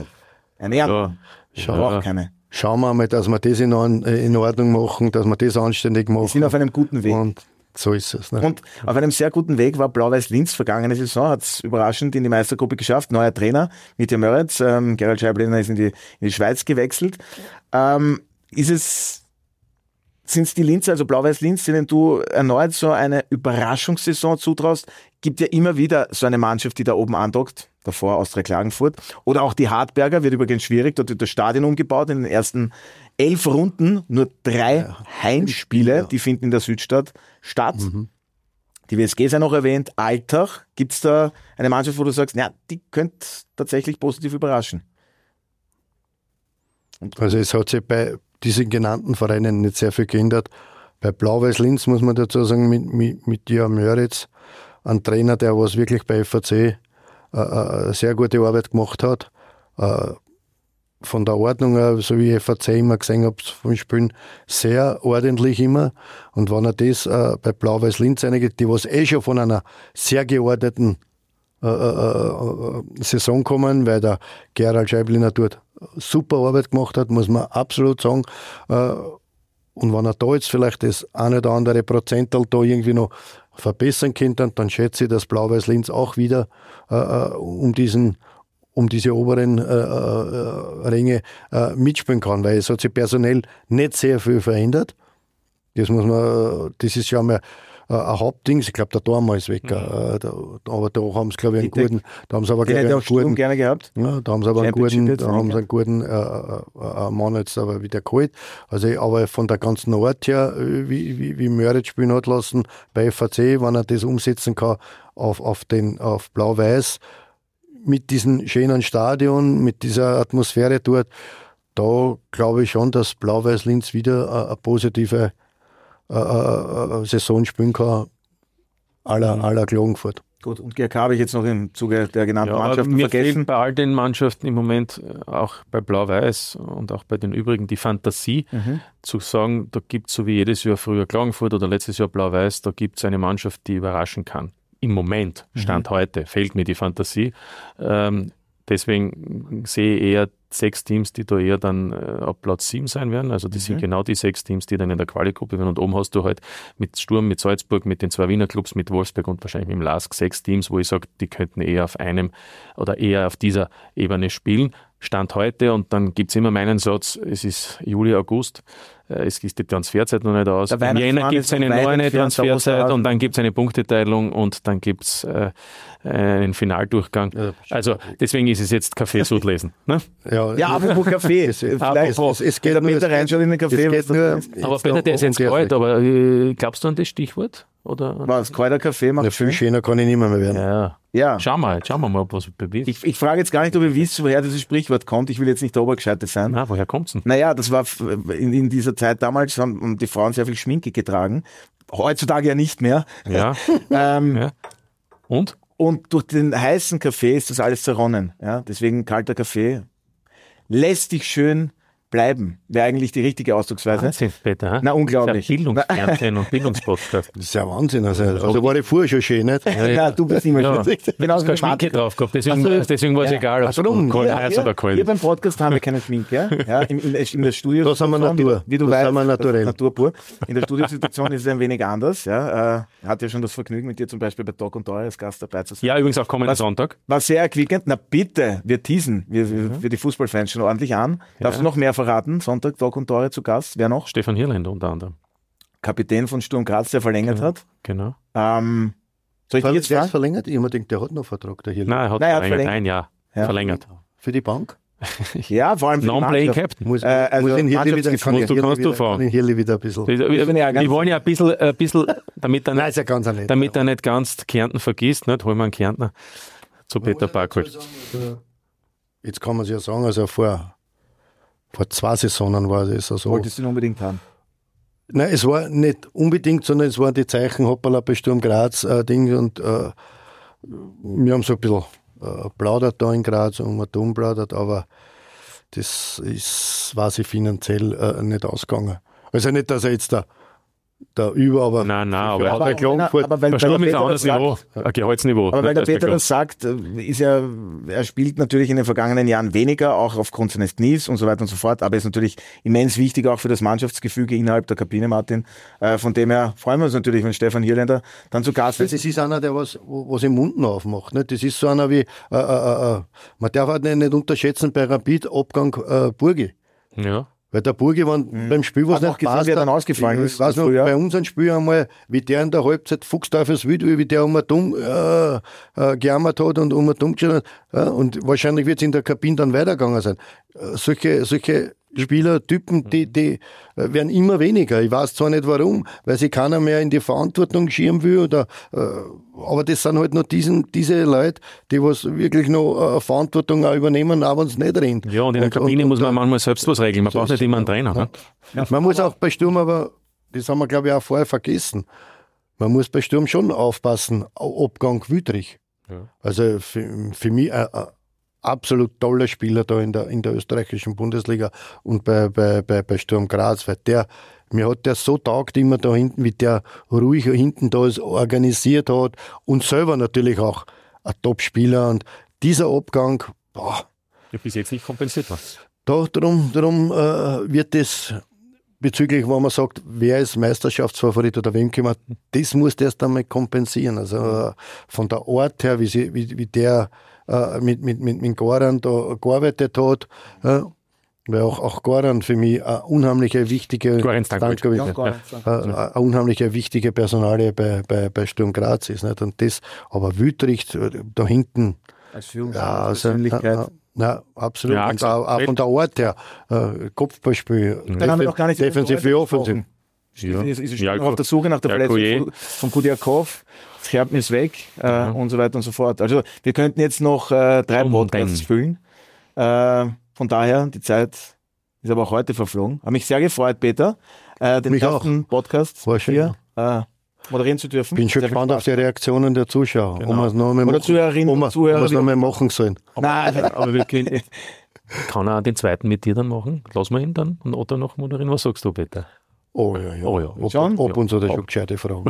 Auch keine. Schauen wir mal, dass wir das in Ordnung machen, dass wir das anständig machen. Wir sind auf einem guten Weg. Und so ist es. Ne? Und auf einem sehr guten Weg war Blau-Weiß Linz vergangene Saison, hat es überraschend in die Meistergruppe geschafft. Neuer Trainer, Mitja Möritz, Gerald Scheiblener ist in die Schweiz gewechselt. Sind es die Linzer, also Blau-Weiß Linz, denen du erneut so eine Überraschungssaison zutraust? Gibt ja immer wieder so eine Mannschaft, die da oben andockt, davor Austria Klagenfurt. Oder auch die Hartberger, wird übrigens schwierig, dort wird das Stadion umgebaut. In den ersten 11 Runden nur 3 Heimspiele, die finden in der Südstadt statt. Die WSG sei noch erwähnt, Altach. Gibt es da eine Mannschaft, wo du sagst, ja, die könnte tatsächlich positiv überraschen? Also es hat sich bei diesen genannten Vereinen nicht sehr viel geändert. Bei Blau-Weiß Linz muss man dazu sagen, mit Jörg Möritz, ein Trainer, der was wirklich bei FAC sehr gute Arbeit gemacht hat. von der Ordnung her, so wie ich FAC immer gesehen habe, vom Spielen, sehr ordentlich immer. Und wenn er das bei Blau-Weiß Linz eingeht, die was schon von einer sehr geordneten Saison kommen, weil der Gerald Scheibliner dort super Arbeit gemacht hat, muss man absolut sagen. Und wenn er da jetzt vielleicht das eine oder andere Prozental da irgendwie noch verbessern könnte, dann schätze ich, dass Blau-Weiß Linz auch wieder um diese oberen Ränge mitspielen kann, weil es hat sich personell nicht sehr viel verändert. Das ist ja mal ein Hauptding. Ich glaube, der Dormer ist weg. Aber da haben sie, glaube ich, einen guten. Da haben sie aber, glaube ich, einen guten. Gerne gehabt. Ja, da haben sie aber einen guten Mann jetzt aber wieder geholt. Also, aber von der ganzen Art her, wie Möritz spielen hat lassen bei FAC, wenn er das umsetzen kann auf Blau-Weiß, mit diesem schönen Stadion, mit dieser Atmosphäre dort, da glaube ich schon, dass Blau-Weiß Linz wieder eine positive Saison spielen kann, à la Klagenfurt. Gut, und GRK habe ich jetzt noch im Zuge der genannten Mannschaften mir vergessen. Fehlt bei all den Mannschaften im Moment, auch bei Blau-Weiß und auch bei den übrigen, die Fantasie zu sagen, da gibt es so wie jedes Jahr früher Klagenfurt oder letztes Jahr Blau-Weiß, da gibt es eine Mannschaft, die überraschen kann. Im Moment, Stand heute, fehlt mir die Fantasie. Deswegen sehe ich eher 6 Teams, die da eher dann ab Platz 7 sein werden. Also das sind genau die 6 Teams, die dann in der Quali-Gruppe werden. Und oben hast du halt mit Sturm, mit Salzburg, mit den 2 Wiener Clubs, mit Wolfsberg und wahrscheinlich mit dem LASK 6 Teams, wo ich sage, die könnten eher auf einem oder eher auf dieser Ebene spielen. Stand heute, und dann gibt es immer meinen Satz, es ist Juli, August, es ist die Transferzeit noch nicht aus. Im Jänner gibt es eine neue Transferzeit und dann gibt es eine Punkteteilung und dann gibt es einen Finaldurchgang. Ja, also deswegen ist es jetzt Kaffeesud lesen. Ne? Ja, apropos Kaffee. Es geht der Peter reinschaut in den Kaffee. Aber Peter, der ist jetzt kalt, aber glaubst du an das Stichwort? Oder? Was, kalter Kaffee macht viel schöner kann ich nicht mehr werden. Ja. Schauen wir mal, was bewegt. Ich frage jetzt gar nicht, ob ihr wisst, woher dieses Sprichwort kommt. Ich will jetzt nicht der Obergescheite sein. Na, woher kommt's denn? Naja, das war in dieser Zeit damals, haben die Frauen sehr viel Schminke getragen. Heutzutage ja nicht mehr. Ja. Ja. Und? Und durch den heißen Kaffee ist das alles zerronnen. Ja? Deswegen kalter Kaffee lässt dich schön bleiben, wäre eigentlich die richtige Ausdrucksweise. Wahnsinn, Peter. Na, unglaublich. Ja, Bildungsfernsehen und Bildungspodcast. Das ist ja Wahnsinn. Also war ich vorher schon schön, nicht? Ja, du bist immer schön. Genau, du hast keine Schminke drauf gehabt, deswegen war es egal, ob es heiß oder kalt ist. Hier beim Podcast haben wir keine Schminke. Ja, in der Studio. Da sind wir Natur. Wie du weißt, sind wir naturell. Natur pur. In der Studiosituation ist es ein wenig anders. Ja, hat ja schon das Vergnügen, mit dir zum Beispiel bei Talk und Teuer als Gast dabei zu sein. Ja, übrigens auch kommenden Sonntag. War sehr erquickend. Na bitte, wir teasen für die Fußballfans schon ordentlich an. Darfst du noch mehr verraten? Sonntag Talk und Tore zu Gast. Wer noch? Stefan Hirländer unter anderem. Kapitän von Sturm Graz, der verlängert hat. Genau. Soll ich der jetzt fragen? verlängert? Ich denke, der hat noch Vertrag, der Hirländer. Nein, er hat verlängert. Ein Jahr verlängert. Für die Bank? Ja, vor allem für Non-Playing Captain. Muss den Hirli wieder, kannst du fahren. Den Hirli wieder ein bisschen. Die wollen ja ein bisschen damit er ist ja ganz nett, damit er nicht ganz Kärnten vergisst, nicht? Holen wir einen Kärntner zu Peter Barkholt. Jetzt kann man es ja sagen, also vor 2 Saisonen war das so. Wolltest du ihn unbedingt haben? Nein, es war nicht unbedingt, sondern es waren die Zeichen Hoppala bei Sturm Graz Ding und wir haben so ein bisschen plaudert da in Graz und man dumm plaudert, aber das war sie finanziell nicht ausgegangen. Also nicht, dass er jetzt da über, aber nein, aber weil Sturm ist ein anderes Niveau, ein Gehaltsniveau. Aber weil der Peter das sagt, er spielt natürlich in den vergangenen Jahren weniger, auch aufgrund seines Knies und so weiter und so fort, aber ist natürlich immens wichtig auch für das Mannschaftsgefüge innerhalb der Kabine, Martin. Von dem her freuen wir uns natürlich, wenn Stefan Hirländer dann zu Gast ist. Das ist einer, der was im Mund aufmacht. Nicht? Das ist so einer wie, man darf halt nicht unterschätzen bei Rapid Abgang Burgi. Ja. Weil der Burgi, beim Spiel, was nicht passt, wie er dann ausgefallen ist. Weiß noch, bei unserem Spiel einmal, wie der in der Halbzeit Fuchsteufels wild, wie der dumm gejammert hat und dumm geschaut hat. Und wahrscheinlich wird es in der Kabine dann weitergegangen sein. Solche Spielertypen, die werden immer weniger. Ich weiß zwar nicht warum, weil sich keiner mehr in die Verantwortung schirmen will, aber das sind halt noch diese Leute, die was wirklich noch Verantwortung auch übernehmen, auch wenn es nicht rennt. Ja, und in der Kabine muss man manchmal selbst was regeln. Man braucht nicht immer einen Trainer. Ja. Ne? Man muss auch bei Sturm, aber das haben wir glaube ich auch vorher vergessen, man muss bei Sturm schon aufpassen, Abgang Wüttrich. Ja. Also für mich absolut toller Spieler da in der österreichischen Bundesliga und bei Sturm Graz, weil mir hat der so taugt immer da hinten, wie der ruhig hinten da ist, organisiert hat und selber natürlich auch ein Top-Spieler. Und dieser Abgang, Ja, bis jetzt nicht kompensiert war. darum wird das bezüglich, wenn man sagt, wer ist Meisterschaftsfavorit oder wem kümmert, das muss der erst einmal kompensieren. Also von der Art her, wie der mit Goran da gearbeitet hat, weil auch Goran für mich eine unheimliche wichtige eine unheimliche wichtige Personalie bei Sturm Graz ist. Nicht? Und das, aber Wüttrich da hinten als Führungspersönlichkeit. Ja, absolut. Ja, und auch von der Art her, Kopfballspiel, Dann haben wir noch gar nicht defensiv wie offensiv. Ja. Ist noch auf der Suche nach der Verletzung von Kudiakov, Scherben ist weg und so weiter und so fort. Also wir könnten jetzt noch 3 Podcasts füllen. Von daher, die Zeit ist aber auch heute verflogen. Habe mich sehr gefreut, Peter, den ersten Podcast hier moderieren zu dürfen. Bin schon gespannt auf die Reaktionen der Zuschauer. Genau. Ob wir es noch einmal machen sollen. Nein, Aber wir können, kann er den zweiten mit dir dann machen? Lassen wir ihn dann und Otto noch moderieren. Was sagst du, Peter? Oh ja. Ob uns oder schon gescheite Fragen.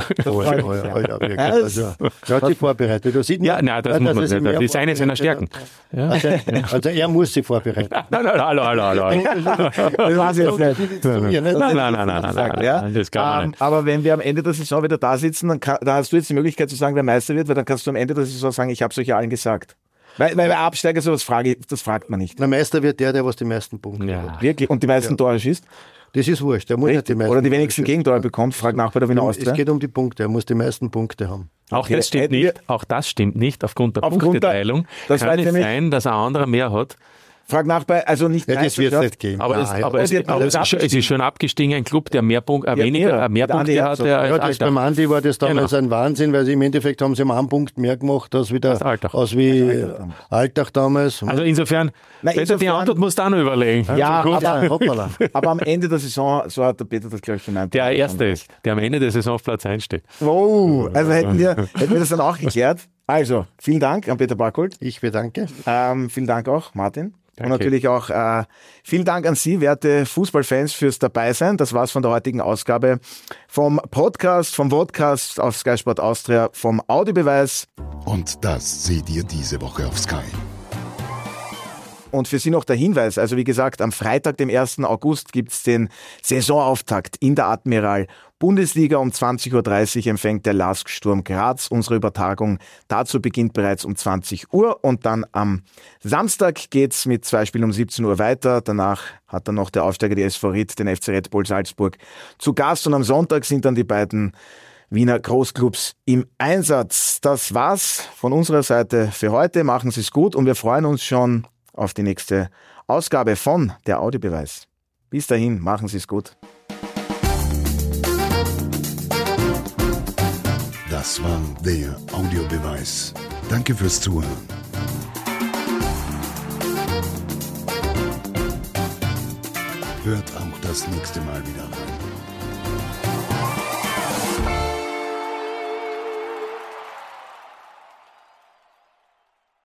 Hat sich vorbereitet. Du siehst ja, nein, das ist eine seiner Stärken. Ja. Also er muss sich vorbereiten. Nein, hallo. das war es jetzt nicht. Nein, das kann man nicht. Aber wenn wir am Ende der Saison wieder da sitzen, dann hast du jetzt die Möglichkeit zu sagen, wer Meister wird, weil dann kannst du am Ende der Saison sagen, ich habe es euch ja allen gesagt. Weil bei Absteiger sowas das fragt man nicht. Der Meister wird der was die meisten Punkte hat. Wirklich? Und die meisten Tore schießt? Das ist wurscht. Der muss nicht die meisten oder die wenigsten Gegentore bekommt, fragt nach bei der Wiener Austria. Es geht um die Punkte, er muss die meisten Punkte haben. Auch das stimmt nicht. Aufgrund der Punkteteilung kann es sein, dass ein anderer mehr hat. Frag nach bei, also nicht das wird es nicht geben. Aber es ist schon abgestiegen, ein Club, der mehr Punkte hat. Das beim Andi war das damals ein Wahnsinn, weil sie im Endeffekt haben sie um einen Punkt mehr gemacht, als wie Alltag damals. Also insofern, die Antwort musst du auch noch überlegen. Ja, aber am Ende der Saison, so hat der Peter das gleich gemeint. Der Erste ist, der am Ende der Saison auf Platz 1 steht. Oh, also hätten wir das dann auch geklärt. Also, vielen Dank an Peter Barkholt. Ich bedanke. Vielen Dank auch, Martin. Danke. Und natürlich auch vielen Dank an Sie, werte Fußballfans, fürs Dabeisein. Das war's von der heutigen Ausgabe vom Podcast, vom Vodcast auf Sky Sport Austria, vom Audiobeweis. Und das seht ihr diese Woche auf Sky. Und für Sie noch der Hinweis, also wie gesagt, am Freitag, dem 1. August, gibt's den Saisonauftakt in der Admiral Bundesliga. Um 20.30 Uhr empfängt der LASK Sturm Graz unsere Übertragung. Dazu beginnt bereits um 20 Uhr und dann am Samstag geht's mit 2 Spielen um 17 Uhr weiter. Danach hat dann noch der Aufsteiger, die SV Ried, den FC Red Bull Salzburg zu Gast und am Sonntag sind dann die beiden Wiener Großclubs im Einsatz. Das war's von unserer Seite für heute. Machen Sie es gut und wir freuen uns schon auf die nächste Ausgabe von der Audiobeweis. Bis dahin, machen Sie es gut. Das war der Audiobeweis. Danke fürs Zuhören. Hört auch das nächste Mal wieder rein.